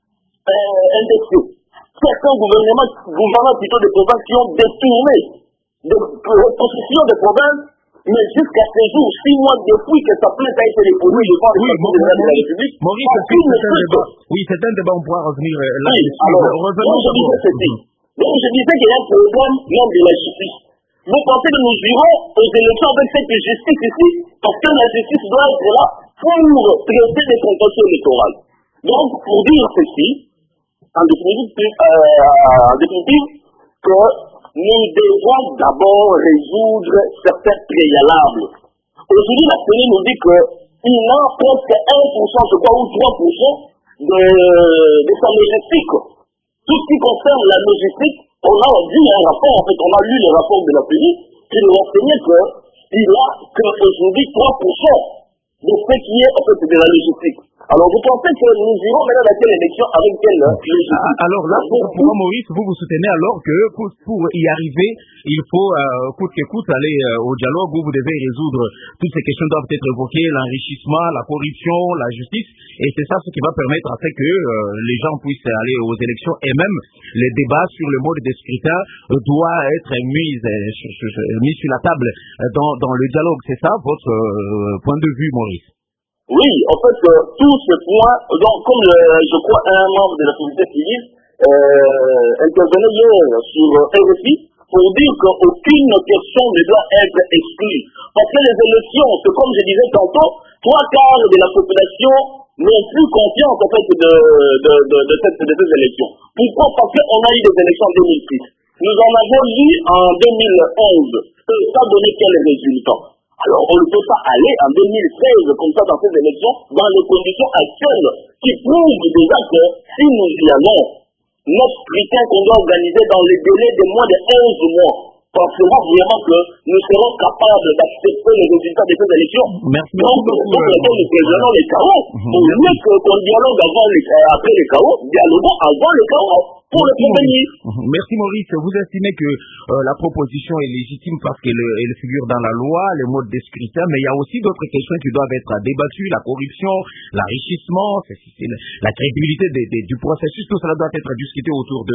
indexé certains gouvernements plutôt des provinces qui ont détourné de reconstruction des provinces. Mais jusqu'à ce jour, 6 mois depuis que sa plainte a été déposée devant le président de la République, Maurice, c'est un débat, on pourra revenir là. Oui, alors, donc je disais qu'il y a un problème même de la justice. Vous pensez que nous irons aux élections avec cette justice ici, parce que la justice doit être là pour traiter des contentieux électorales. Donc, pour dire ceci, en définitive, que nous devons d'abord résoudre certains préalables. Aujourd'hui, la CENI nous dit qu'il a presque 1%, je crois, ou 3% de sa logistique. Tout ce qui concerne la logistique, on a vu un rapport, en fait, on a lu le rapport de la CENI, qui nous renseignait qu'il a qu'aujourd'hui 3% de ce qui est, en fait, de la logistique. Alors vous pensez que nous irons maintenant dans quelle élection avec quelle légitimité? Alors là, pour Maurice, vous soutenez alors que pour y arriver, il faut coûte que coûte aller au dialogue où vous devez résoudre toutes ces questions doivent être évoquées, l'enrichissement, la corruption, la justice, et c'est ça ce qui va permettre à ce que les gens puissent aller aux élections, et même les débats sur le mode de scrutin doivent être mis sur la table dans le dialogue. C'est ça votre point de vue, Maurice? Oui, en fait, tous ces points, donc comme je crois un membre de la société civile intervenait hier sur RFI pour dire qu'aucune question ne doit être exclue. Parce que les élections, c'est comme je disais tantôt, 3/4 de la population n'ont plus confiance en fait de ces élections. Pourquoi? Parce qu'on a eu des élections en 2006. Nous en avons eu en 2011. Ça a donné quel résultat? Alors, on ne peut pas aller en 2016 comme ça dans ces élections dans les conditions actuelles qui prouvent déjà que si nous y allons, notre scrutin qu'on doit organiser dans les délais de moins de 11 mois, pensez-vous vraiment que nous serons capables d'accepter les résultats de ces élections? Merci donc beaucoup. Nous prévenons les chaos. Pour mieux qu'on dialogue après les chaos, dialoguons avant les chaos. Pour le prévenir. Merci Maurice. Vous estimez que la proposition est légitime parce qu'elle figure dans la loi, les modes de scrutin, mais il y a aussi d'autres questions qui doivent être débattues, la corruption, l'enrichissement, la crédibilité du processus, tout cela doit être discuté autour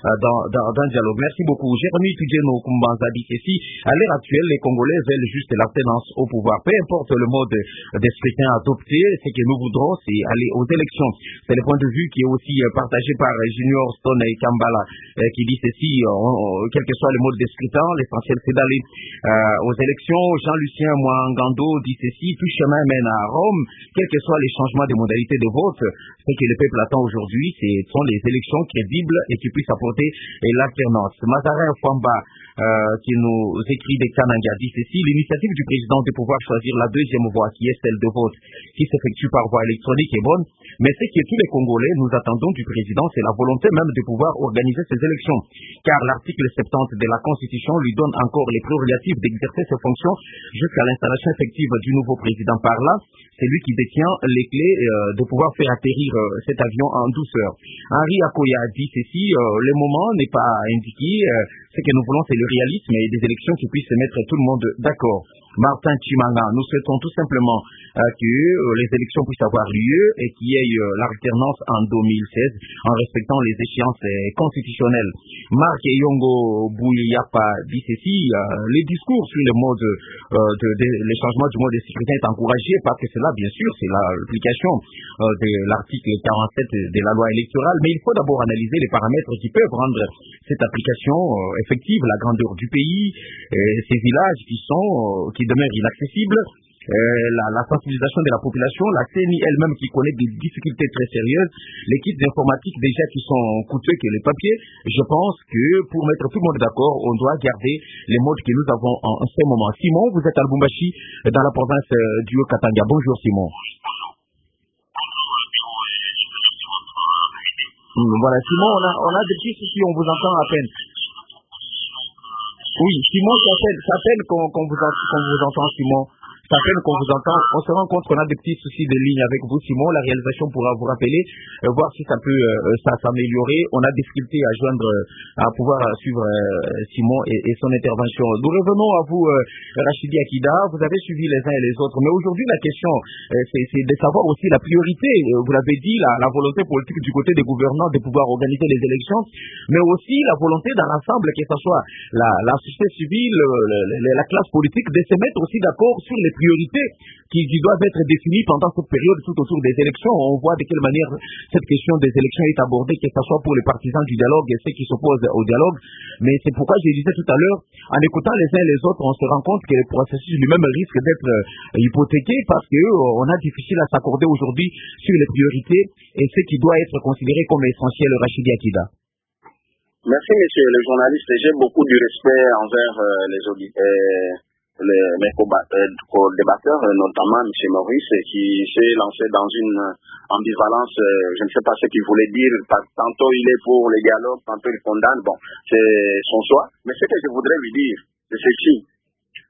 d'un dialogue. Merci beaucoup. Jérémy Tudjeno Kumbanza dit ceci, à l'heure actuelle, les Congolais veulent juste l'alternance au pouvoir. Peu importe le mode de scrutin adopté, ce que nous voudrons, c'est aller aux élections. C'est le point de vue qui est aussi partagé par Junior Stone et Kambala qui dit ceci, quel que soit le mode de scrutin, l'essentiel c'est d'aller aux élections. Jean-Lucien Mwangando dit ceci, tout chemin mène à Rome, quels que soient les changements des modalités de vote, ce que le peuple attend aujourd'hui, ce sont les élections crédibles et qui puissent apporter l'alternance. Mazarin Fwamba qui nous écrit des Kananga dit ceci, l'initiative du président de pouvoir choisir la deuxième voie qui est celle de vote qui s'effectue par voie électronique est bonne, mais ce que tous les Congolais nous attendons du président, c'est la volonté même de pouvoir organiser ces élections, car l'article 70 de la Constitution lui donne encore les prérogatives d'exercer ses fonctions jusqu'à l'installation effective du nouveau président. Par là, c'est lui qui détient les clés de pouvoir faire atterrir cet avion en douceur. Henri Akoya dit ceci, le moment n'est pas indiqué, ce que nous voulons c'est le réalisme et des élections qui puissent mettre tout le monde d'accord. Martin Chimanga, nous souhaitons tout simplement que les élections puissent avoir lieu et qu'il y ait l'alternance en 2016 en respectant les échéances constitutionnelles. Marc Yongo Bouyapa dit ceci, les discours sur le mode les changements du mode de sécurité est encouragé parce que cela, bien sûr, c'est l'application de l'article 47 de la loi électorale, mais il faut d'abord analyser les paramètres qui peuvent rendre cette application effective, la grandeur du pays, ces villages qui demeurent inaccessibles, la sensibilisation de la population, la CENI elle-même qui connaît des difficultés très sérieuses, les kits informatiques déjà qui sont coûteux que les papiers. Je pense que pour mettre tout le monde d'accord, on doit garder les modes que nous avons en ce moment. Simon, vous êtes à Lubumbashi, dans la province du Haut-Katanga. Bonjour Simon. Voilà, Simon, on a des petits soucis, on vous entend à peine. Oui, Simon, ça peine qu'on vous entend, Simon. Ça peine qu'on vous entend. On se rend compte qu'on a des petits soucis de ligne avec vous, Simon. La réalisation pourra vous rappeler, voir si ça peut s'améliorer. On a difficulté à joindre, à pouvoir suivre Simon et son intervention. Nous revenons à vous, Rachidi Akida. Vous avez suivi les uns et les autres. Mais aujourd'hui, la question, c'est de savoir aussi la priorité. Vous l'avez dit, la volonté politique du côté des gouvernants de pouvoir organiser les élections, mais aussi la volonté d'un ensemble, que ce soit la société civile, la classe politique, de se mettre aussi d'accord sur les priorités qui doivent être définies pendant cette période tout autour des élections. On voit de quelle manière cette question des élections est abordée, que ce soit pour les partisans du dialogue et ceux qui s'opposent au dialogue. Mais c'est pourquoi je disais tout à l'heure, en écoutant les uns et les autres, on se rend compte que le processus lui-même risque d'être hypothéqué parce qu'on a difficile à s'accorder aujourd'hui sur les priorités et ce qui doit être considéré comme essentiel. Rachidi Akida. Merci, monsieur le journaliste. J'ai beaucoup de respect envers les auditeurs. Mes co-débatteurs, notamment M. Maurice, qui s'est lancé dans une ambivalence, je ne sais pas ce qu'il voulait dire, tantôt il est pour les dialogues, tantôt il condamne, bon, c'est son choix. Mais ce que je voudrais lui dire, c'est ceci.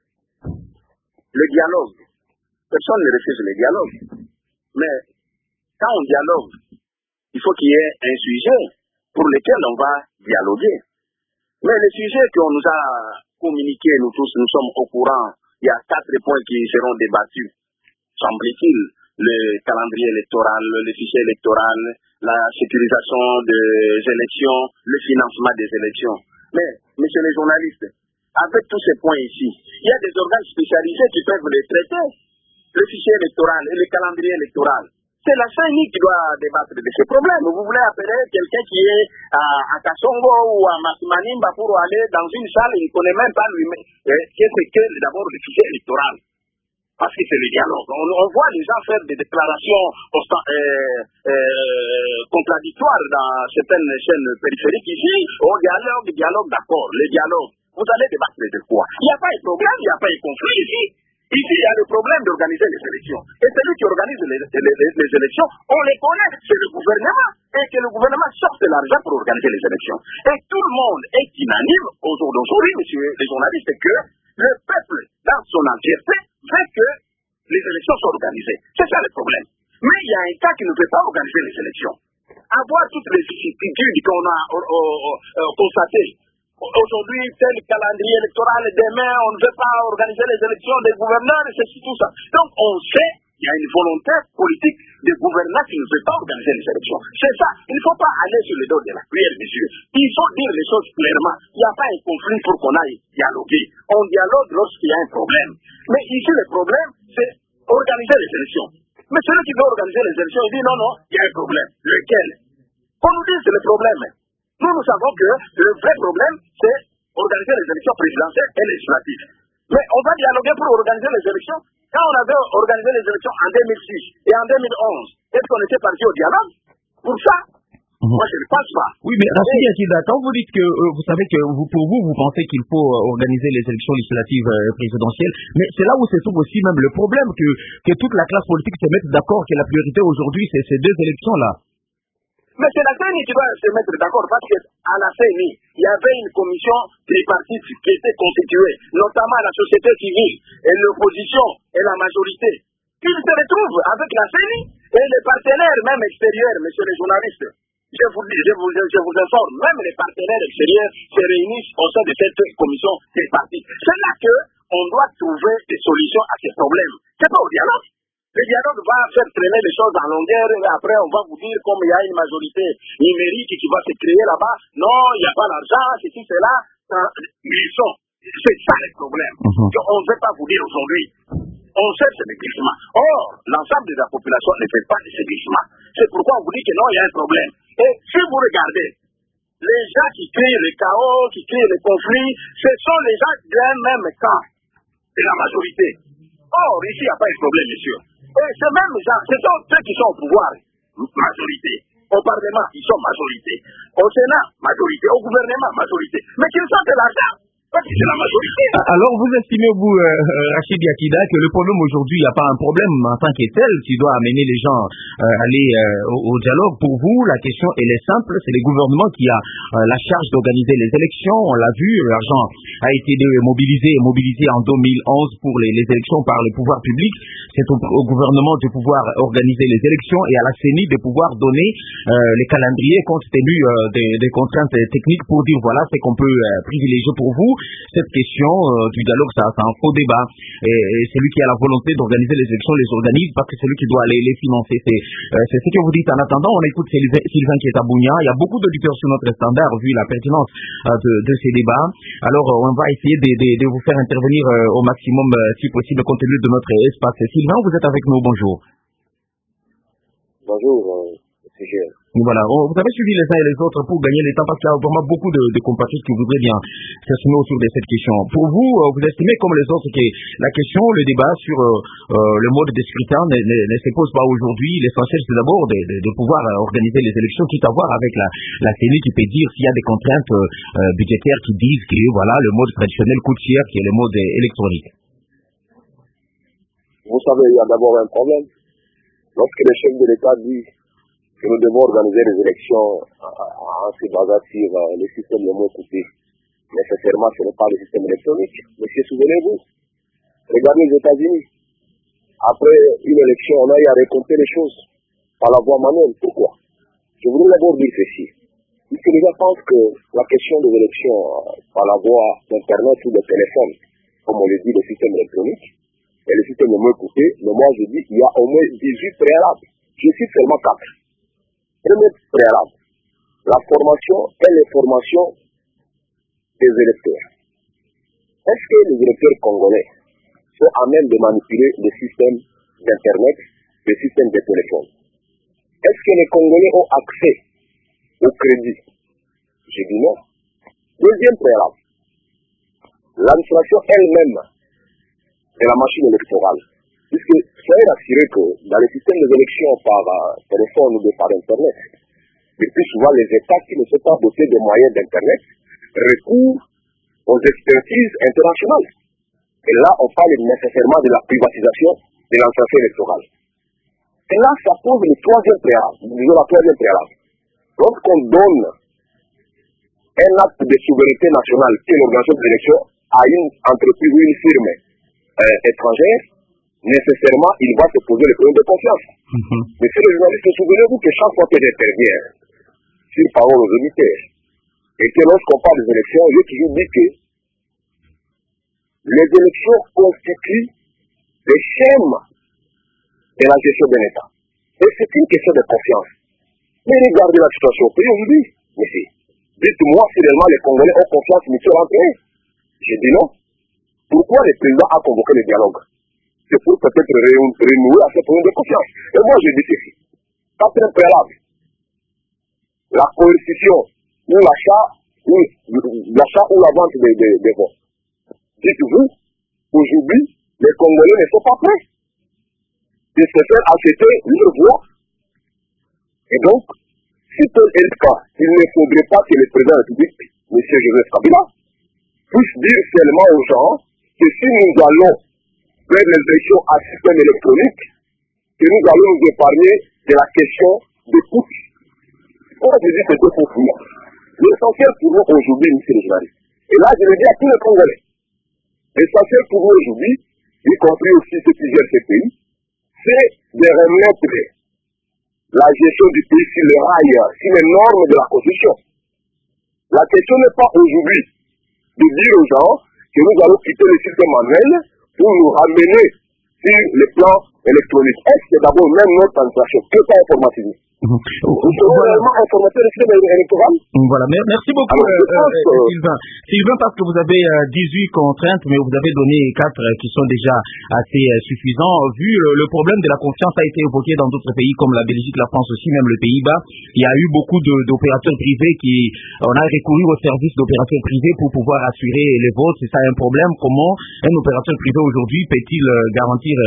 Le dialogue, personne ne refuse le dialogue, mais quand on dialogue, il faut qu'il y ait un sujet pour lequel on va dialoguer. Mais les sujets qu'on nous a communiqués, nous tous, nous sommes au courant. Il y a 4 points qui seront débattus, semble-t-il. Le calendrier électoral, le fichier électoral, la sécurisation des élections, le financement des élections. Mais, messieurs les journalistes, avec tous ces points ici, il y a des organes spécialisés qui peuvent les traiter. Le fichier électoral et le calendrier électoral. C'est la CENI qui doit débattre de ces problèmes. Vous voulez appeler quelqu'un qui est à Kassongo ou à Masimanimba pour aller dans une salle, il ne connaît même pas lui-même qu'est-ce que d'abord le fichier électoral. Parce que c'est le dialogue. On voit les gens faire des déclarations contradictoires dans certaines chaînes périphériques ici. On dialogue, d'accord, le dialogue. Vous allez débattre de quoi? Il n'y a pas de problème, il n'y a pas de conflit ici. Ici, il y a le problème d'organiser les élections. Et celui qui organise les élections, on les connaît, c'est le gouvernement. Et que le gouvernement sorte de l'argent pour organiser les élections. Et tout le monde est unanime aujourd'hui, messieurs les journalistes, que le peuple, dans son entièreté, veut que les élections soient organisées. C'est ça le problème. Mais il y a un cas qui ne peut pas organiser les élections. Avoir toutes les vicissitudes qu'on a constatées. Aujourd'hui, tel calendrier électoral, demain, on ne veut pas organiser les élections des gouverneurs, c'est tout ça. Donc, on sait qu'il y a une volonté politique des gouvernants qui ne veut pas organiser les élections. C'est ça. Il ne faut pas aller sur le dos de la cuillère, messieurs. Il faut dire les choses clairement. Il n'y a pas un conflit pour qu'on aille dialoguer. On dialogue lorsqu'il y a un problème. Mais ici, le problème, c'est organiser les élections. Mais celui qui veut organiser les élections, il dit non, il y a un problème. Lequel? Qu'on nous dise le problème. Nous savons que le vrai problème, c'est organiser les élections présidentielles et législatives. Mais on va dialoguer pour organiser les élections. Quand on avait organisé les élections en 2006 et en 2011, est-ce qu'on était parti au dialogue? Pour ça, moi je ne pense pas. Oui, mais Rachid Akida, quand vous dites que vous savez que pour vous pensez qu'il faut organiser les élections législatives présidentielles, mais c'est là où se trouve aussi même le problème que toute la classe politique se mette d'accord que la priorité aujourd'hui, c'est ces 2 élections-là. Mais c'est la CENI qui doit se mettre d'accord parce qu'à la CENI, il y avait une commission tripartite qui était constituée, notamment la société civile et l'opposition et la majorité. Ils se retrouvent avec la CENI et les partenaires même extérieurs, messieurs les journalistes. Je vous informe, même les partenaires extérieurs se réunissent au sein de cette commission tripartite. C'est là qu'on doit trouver des solutions à ces problèmes. C'est pas au dialogue. Le dialogue va faire traîner les choses en longueur et après on va vous dire comme il y a une majorité numérique qui va se créer là-bas, non, il n'y a pas d'argent, ceci, cela, c'est ça le problème. On ne veut pas vous dire aujourd'hui, on cherche des glissements. Or, l'ensemble de la population ne fait pas de ces glissements. C'est pourquoi on vous dit que non, il y a un problème. Et si vous regardez, les gens qui créent le chaos, qui créent le conflit, ce sont les gens d'un même camp de la majorité. Or, ici, il n'y a pas de problème, monsieur. Et ces mêmes gens, ce sont ceux qui sont au pouvoir, majorité. Au Parlement, ils sont majorité. Au Sénat, majorité. Au gouvernement, majorité. Mais qu'ils sortent de l'argent. Parce que c'est la majorité. Alors, vous estimez, vous, Rachid Akida, que le problème aujourd'hui, il n'y a pas un problème en tant que tel qui doit amener les gens à aller au dialogue. Pour vous, la question, elle est simple. C'est le gouvernement qui a la charge d'organiser les élections. On l'a vu, l'argent a été mobilisé en 2011 pour les élections par le pouvoir public. C'est au gouvernement de pouvoir organiser les élections et à la CENI de pouvoir donner les calendriers compte tenu des contraintes techniques pour dire voilà ce qu'on peut privilégier pour vous. Cette question du dialogue, c'est un faux débat. Et celui qui a la volonté d'organiser les élections les organise parce que c'est lui qui doit les financer. C'est ce que vous dites. En attendant, on écoute Sylvain qui est à Bounia. Il y a beaucoup d'auditeurs sur notre standard vu la pertinence de ces débats. Alors, on va essayer de vous faire intervenir au maximum si possible compte tenu de notre espace. Sylvain, vous êtes avec nous. Bonjour. Bonjour, CGR. Voilà, vous avez suivi les uns et les autres pour gagner le temps parce qu'il y a vraiment beaucoup de compatriotes qui voudraient bien s'exprimer autour de cette question. Pour vous, vous estimez comme les autres que la question, le débat sur le mode de scrutin ne se pose pas aujourd'hui. L'essentiel, c'est d'abord de pouvoir organiser les élections, tout à voir avec la CENI qui peut dire s'il y a des contraintes budgétaires qui disent que voilà, le mode traditionnel coûte cher, qui est le mode électronique. Vous savez, il y a d'abord un problème. Lorsque le chef de l'État dit que nous devons organiser les élections en se basant sur les systèmes les moins coûteux. Nécessairement, ce n'est pas le système électronique. Monsieur, souvenez-vous, regardez les États-Unis. Après une élection, on a eu à récolter les choses. par la voie manuelle. Pourquoi? Je voudrais d'abord dire ceci. Puisque les gens pensent que la question des élections par la voie d'Internet ou de téléphone, comme on le dit, le système électronique, et le système le mieux poussé, mais moi je dis qu'il y a au moins 18 préalables. Je cite seulement 4. Premier préalable, la formation et l'information des électeurs. Est-ce que les électeurs congolais sont à même de manipuler le système d'Internet, le système de téléphone? Est-ce que les Congolais ont accès au crédit? Je dis non. Deuxième préalable, l'administration elle-même de la machine électorale. Puisque soyez assurés que dans les systèmes des élections par téléphone ou par Internet, le plus souvent les États qui ne sont pas dotés de moyens d'Internet recourent aux expertises internationales. Et là, on parle nécessairement de la privatisation de l'administration électorale. Et là, ça pose le troisième préalable, disons la troisième préalable. Lorsqu'on donne un acte de souveraineté nationale qui est l'organisation des élections à une entreprise ou une firme étrangère, nécessairement, il va se poser le problème de confiance. Monsieur le journaliste, souvenez-vous que chaque fois que j'interviens sur parole aux auditeurs, et que lorsqu'on parle des élections, j'ai toujours dit que les élections constituent des schèmes de la gestion de l'État. Et c'est une question de confiance. Mais regardez la situation au pays aujourd'hui, monsieur. Dites-moi si réellement les Congolais ont confiance mutuelle entre eux. J'ai dit non. Pourquoi le président a convoqué le dialogue? C'est pour peut-être renouer à ce problème de confiance. Et moi je dis ceci. Quatrième préalable. La coercition ou l'achat ou la vente des votes. Dites-vous, aujourd'hui, les Congolais ne sont pas prêts de se faire acheter leur voix. Et donc, si tel est le cas, il ne faudrait pas que le président de la République, M. Joseph Kabila, puisse dire seulement aux gens que si nous allons vers les élections à système électronique, que nous allons nous épargner de la question de coûts. Pourquoi je dis que c'est pour nous? L'essentiel pour nous aujourd'hui, M. le journaliste, et là je le dis à tous les Congolais, l'essentiel pour nous aujourd'hui, y compris aussi ceux qui gèrent ce pays, c'est de remettre la gestion du pays sur les rails, sur les normes de la Constitution. La question n'est pas aujourd'hui de dire aux gens que nous allons quitter le système manuel pour nous ramener sur le plan électronique. Est-ce que d'abord même notre administration, que ça informatique? Nous serons réellement informatés du système électoral? Voilà, merci beaucoup Sylvain. Sylvain, parce que vous avez 18 contraintes, mais vous avez donné 4 qui sont déjà assez suffisants. Vu le problème de la confiance a été évoqué dans d'autres pays comme la Belgique, la France aussi, même le Pays-Bas. Il y a eu beaucoup d'opérateurs privés on a recouru aux services d'opérateurs privés pour pouvoir assurer les votes. C'est ça un problème. Comment un opérateur privé aujourd'hui peut-il garantir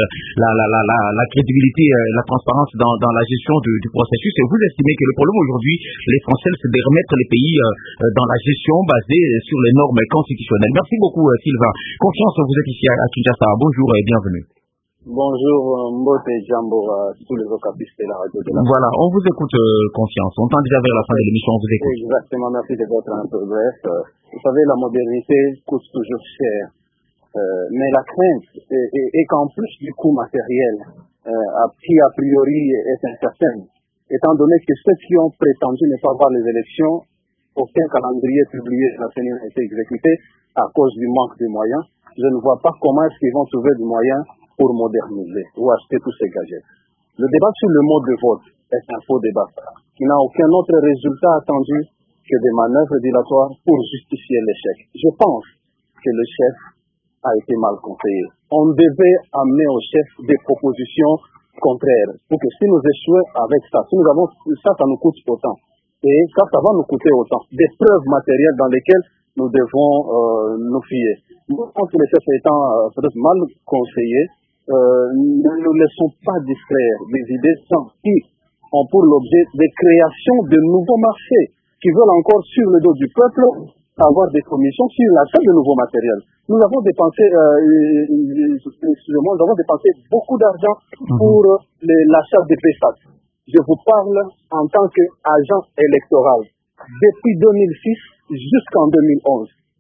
la crédibilité, la transparence dans la gestion du processus? Et vous estimez que le problème aujourd'hui, l'essentiel, c'est de remettre les pays dans la gestion basée sur les normes constitutionnelles. Merci beaucoup Sylvain. Confiance, vous êtes ici à Kinshasa. Bonjour et bienvenue. Bonjour, Mbote Djambo, tous les ocapistes de la radio de la... Voilà, on vous écoute Confiance. On tend déjà vers la fin de l'émission, on vous écoute. Exactement, merci de votre un peu bref. Vous savez, la modernité coûte toujours cher. Mais la crainte est qu'en plus du coût matériel, qui a priori est incertain, étant donné que ceux qui ont prétendu ne pas voir les élections, aucun calendrier publié de la CENI n'a été exécuté à cause du manque de moyens, je ne vois pas comment est-ce qu'ils vont trouver du moyen pour moderniser ou acheter tous ces gadgets. Le débat sur le mode de vote est un faux débat qui n'a aucun autre résultat attendu que des manœuvres dilatoires pour justifier l'échec. Je pense que le chef a été mal conseillé. On devait amener au chef des propositions contraires pour que si nous échouons avec ça, si nous avons ça nous coûte autant. Et ça va nous coûter autant. Des preuves matérielles dans lesquelles nous devons nous fier. Nous, je pense que le chef étant peut-être mal conseillé, ne nous laissons pas distraire des idées qui ont pour l'objet des créations de nouveaux marchés qui veulent encore sur le dos du peuple avoir des commissions sur l'achat de nouveaux matériels. Nous avons dépensé, nous avons dépensé beaucoup d'argent pour l'achat des PSAT. Je vous parle en tant qu'agent électoral. Depuis 2006 jusqu'en 2011,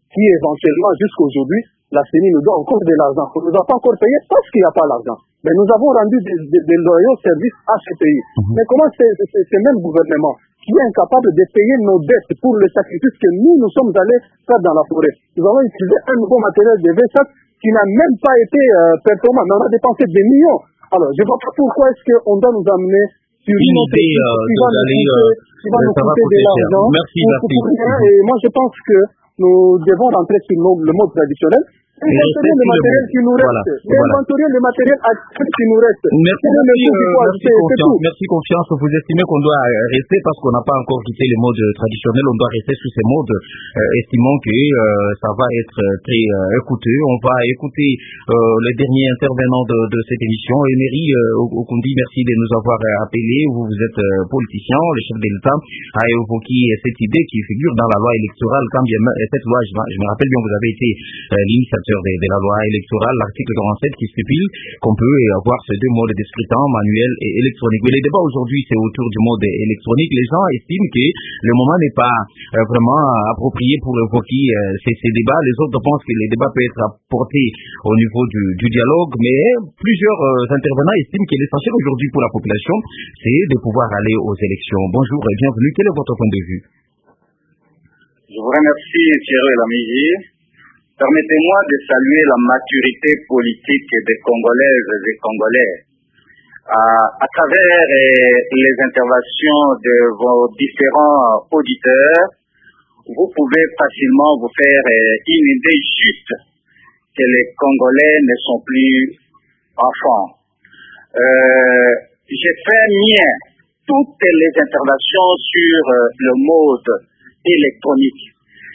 qui éventuellement, jusqu'à aujourd'hui, la CENI nous doit encore de l'argent. On ne nous a pas encore payé parce qu'il n'y a pas l'argent. Mais nous avons rendu des loyaux services à ce pays. Mais comment ce même gouvernement qui est incapable de payer nos dettes pour le sacrifice que nous sommes allés faire dans la forêt. Nous avons utilisé un nouveau matériel de V7 qui n'a même pas été performant, mais on a dépensé des millions. Alors, je ne vois pas pourquoi est-ce qu'on doit nous amener sur une autre équipe qui va nous coûter de l'argent. Merci. Et moi, je pense que nous devons rentrer sur le mode traditionnel. Inventorier le matériel qui nous reste. Inventorier le matériel actuel qui nous reste. Merci, confiance. Vous estimez qu'on doit rester parce qu'on n'a pas encore quitté les modes traditionnels. On doit rester sur ces modes, estimant que ça va être très coûteux. On va écouter les derniers intervenants de cette émission. Emery Okundi, merci de nous avoir appelés. Vous êtes politicien. Le chef de l'État a évoqué cette idée qui figure dans la loi électorale. Quand bien cette loi, je me rappelle bien, vous avez été l'initiateur de la loi électorale, l'article 47 qui stipule qu'on peut avoir ces deux modes de scrutin, manuel et électronique. Mais les débats aujourd'hui, c'est autour du mode électronique. Les gens estiment que le moment n'est pas vraiment approprié pour évoquer ces débats. Les autres pensent que les débats peuvent être apportés au niveau du dialogue, mais plusieurs intervenants estiment que l'essentiel aujourd'hui pour la population, c'est de pouvoir aller aux élections. Bonjour et bienvenue. Quel est votre point de vue? Je vous remercie, Thierry Lamigi. Permettez-moi de saluer la maturité politique des Congolaises et Congolais. À travers les interventions de vos différents auditeurs, vous pouvez facilement vous faire une idée juste que les Congolais ne sont plus enfants. J'ai fait mien toutes les interventions sur le mode électronique.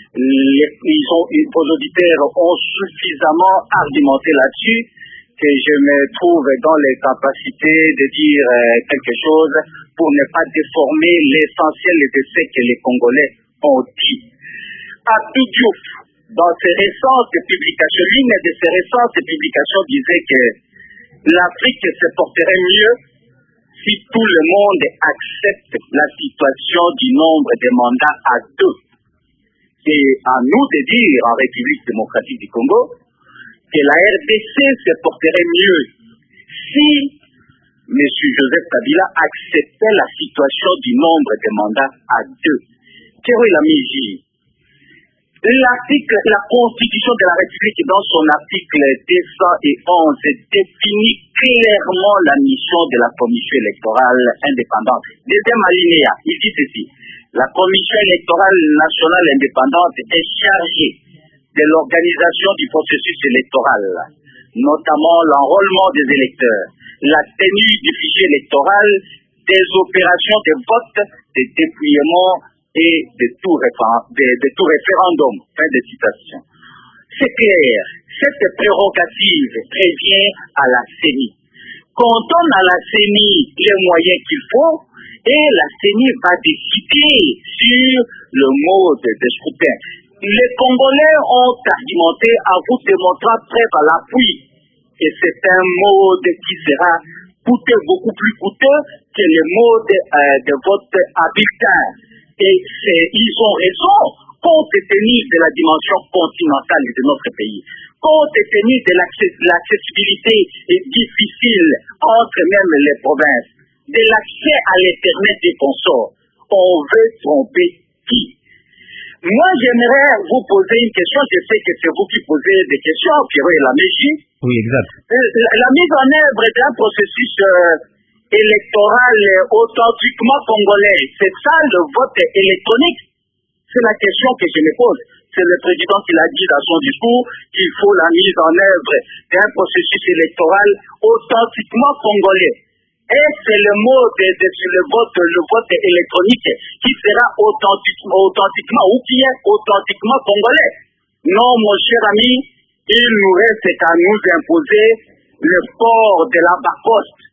Vos auditeurs ont suffisamment argumenté là-dessus que je me trouve dans les capacités de dire quelque chose pour ne pas déformer l'essentiel de ce que les Congolais ont dit. Abdou Diouf, dans ses récentes publications, l'une de ses récentes publications disait que l'Afrique se porterait mieux si tout le monde accepte la situation du nombre de mandats à 2. C'est à nous de dire en République démocratique du Congo que la RDC se porterait mieux si M. Joseph Kabila acceptait la situation du nombre de mandats à 2. Thierry Lamigi, la Constitution de la République, dans son article 211, définit clairement la mission de la Commission électorale indépendante. Deuxième alinéa, il dit ceci: la Commission électorale nationale indépendante est chargée de l'organisation du processus électoral, notamment l'enrôlement des électeurs, la tenue du fichier électoral, des opérations de vote, de dépouillement et de tout référendum. Fin de citation. C'est clair, cette prérogative revient à la CENI. Quand on donne à la CENI les moyens qu'il faut, et la CENI va décider sur le mode de scrutin. Les Congolais ont argumenté à vous démontrant preuve à l'appui que c'est un mode qui sera beaucoup plus coûteux que le mode de vote à bulletin. Et ils ont raison compte tenu de la dimension continentale de notre pays, compte tenu de l'accessibilité difficile entre même les provinces, de l'accès à l'Internet des consorts. On veut tromper qui? Moi, j'aimerais vous poser une question. Je sais que c'est vous qui posez des questions, Pierrot et Lamigi. Oui, exact. La mise en œuvre d'un processus électoral authentiquement congolais, c'est ça le vote électronique? C'est la question que je me pose. C'est le président qui l'a dit dans son discours qu'il faut la mise en œuvre d'un processus électoral authentiquement congolais. Et c'est le mot sur le vote électronique qui sera authentiquement ou qui est authentiquement congolais. Non, mon cher ami, il nous reste qu'à nous imposer le port de la barcoste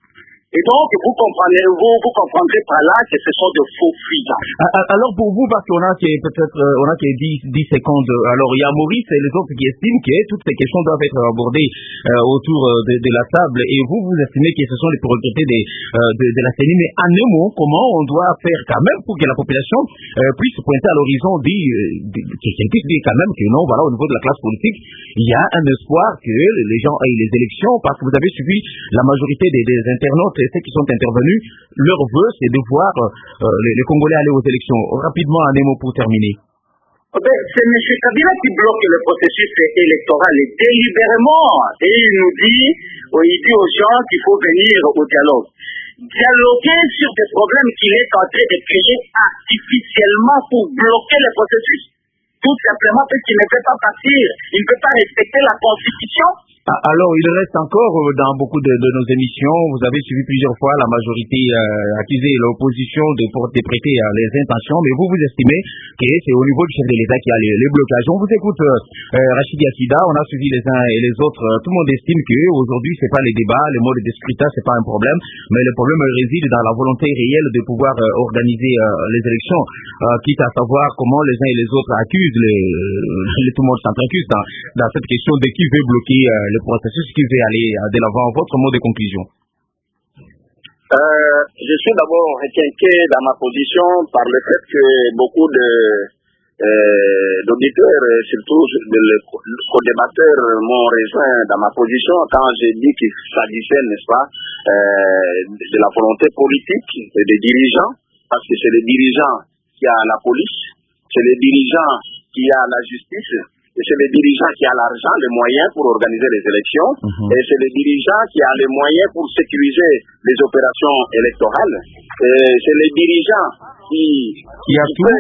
Et donc, vous comprendrez par là que ce sont de faux fuyards. Alors pour vous, parce qu'on a qui peut-être, on a qui 10 secondes, alors il y a Maurice et les autres qui estiment que toutes ces questions doivent être abordées autour de la table, et vous estimez que ce sont les priorités de la CENI, mais en un mot, comment on doit faire quand même pour que la population puisse pointer à l'horizon, qu'elle puisse dire quand même que non, voilà, au niveau de la classe politique, il y a un espoir que les gens aillent les élections, parce que vous avez suivi la majorité des internautes et ceux qui sont intervenus, leur vœu c'est de voir les Congolais aller aux élections. Rapidement, un mot pour terminer. C'est M. Kabila qui bloque le processus électoral délibérément, et il dit aux gens qu'il faut venir au dialogue. Dialoguer sur des problèmes qu'il est en train de créer artificiellement pour bloquer le processus. Tout simplement parce qu'il ne peut pas partir, il ne peut pas respecter la Constitution. Alors, il reste encore dans beaucoup de nos émissions, vous avez suivi plusieurs fois la majorité accuser l'opposition de prêter les intentions, mais vous estimez que c'est au niveau du chef de l'État qui a les blocages. On vous écoute, Rachidi Akida, on a suivi les uns et les autres. Tout le monde estime qu'aujourd'hui, c'est pas les débats, les modes de scrutin, c'est pas un problème, mais le problème réside dans la volonté réelle de pouvoir organiser les élections, quitte à savoir comment les uns et les autres accusent, tout le monde s'accuse dans cette question de qui veut bloquer le processus, qui veut aller de l'avant. Votre mot de conclusion? Je suis d'abord requinqué dans ma position par le fait que beaucoup d'auditeurs, surtout les co-débatteurs, m'ont rejoint dans ma position quand j'ai dit qu'il s'agissait, n'est-ce pas, de la volonté politique et des dirigeants, parce que c'est les dirigeants qui a la police, c'est les dirigeants qui a la justice, et c'est les dirigeants qui a l'argent, les moyens pour organiser les élections, et c'est les dirigeants qui a les moyens pour sécuriser les opérations électorales, et c'est les dirigeants qui a tout.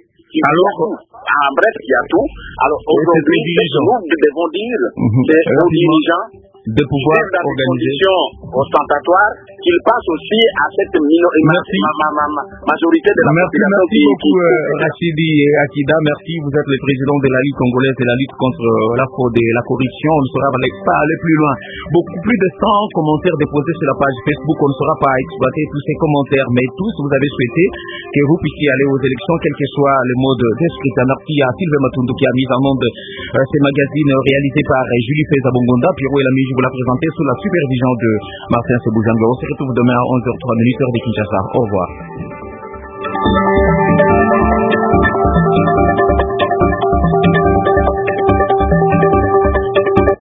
Bref, il y a tout. Alors aujourd'hui, nous devons dire aux dirigeants de pouvoir organiser des conditions ostentatoires qu'ils passent aussi à cette majorité de la population. Merci beaucoup, Rachidi Akida. Merci. Vous êtes le président de la Ligue congolaise de la lutte contre la fraude et la corruption. On ne saura pas aller plus loin. Beaucoup plus de 100 commentaires déposés sur la page Facebook. On ne saura pas exploiter tous ces commentaires, mais tous, vous avez souhaité que vous puissiez aller aux élections, quel que soit le mode d'inscription. Merci à Sylvain Matundu qui a mis en onde ces magazines réalisés par Julie Feza Bongonda. Pierrot et l'ami, je vous la présenté sous la supervision de Martin Seboujango. On se retrouve demain à 11h03 heure de Kinshasa. Au revoir.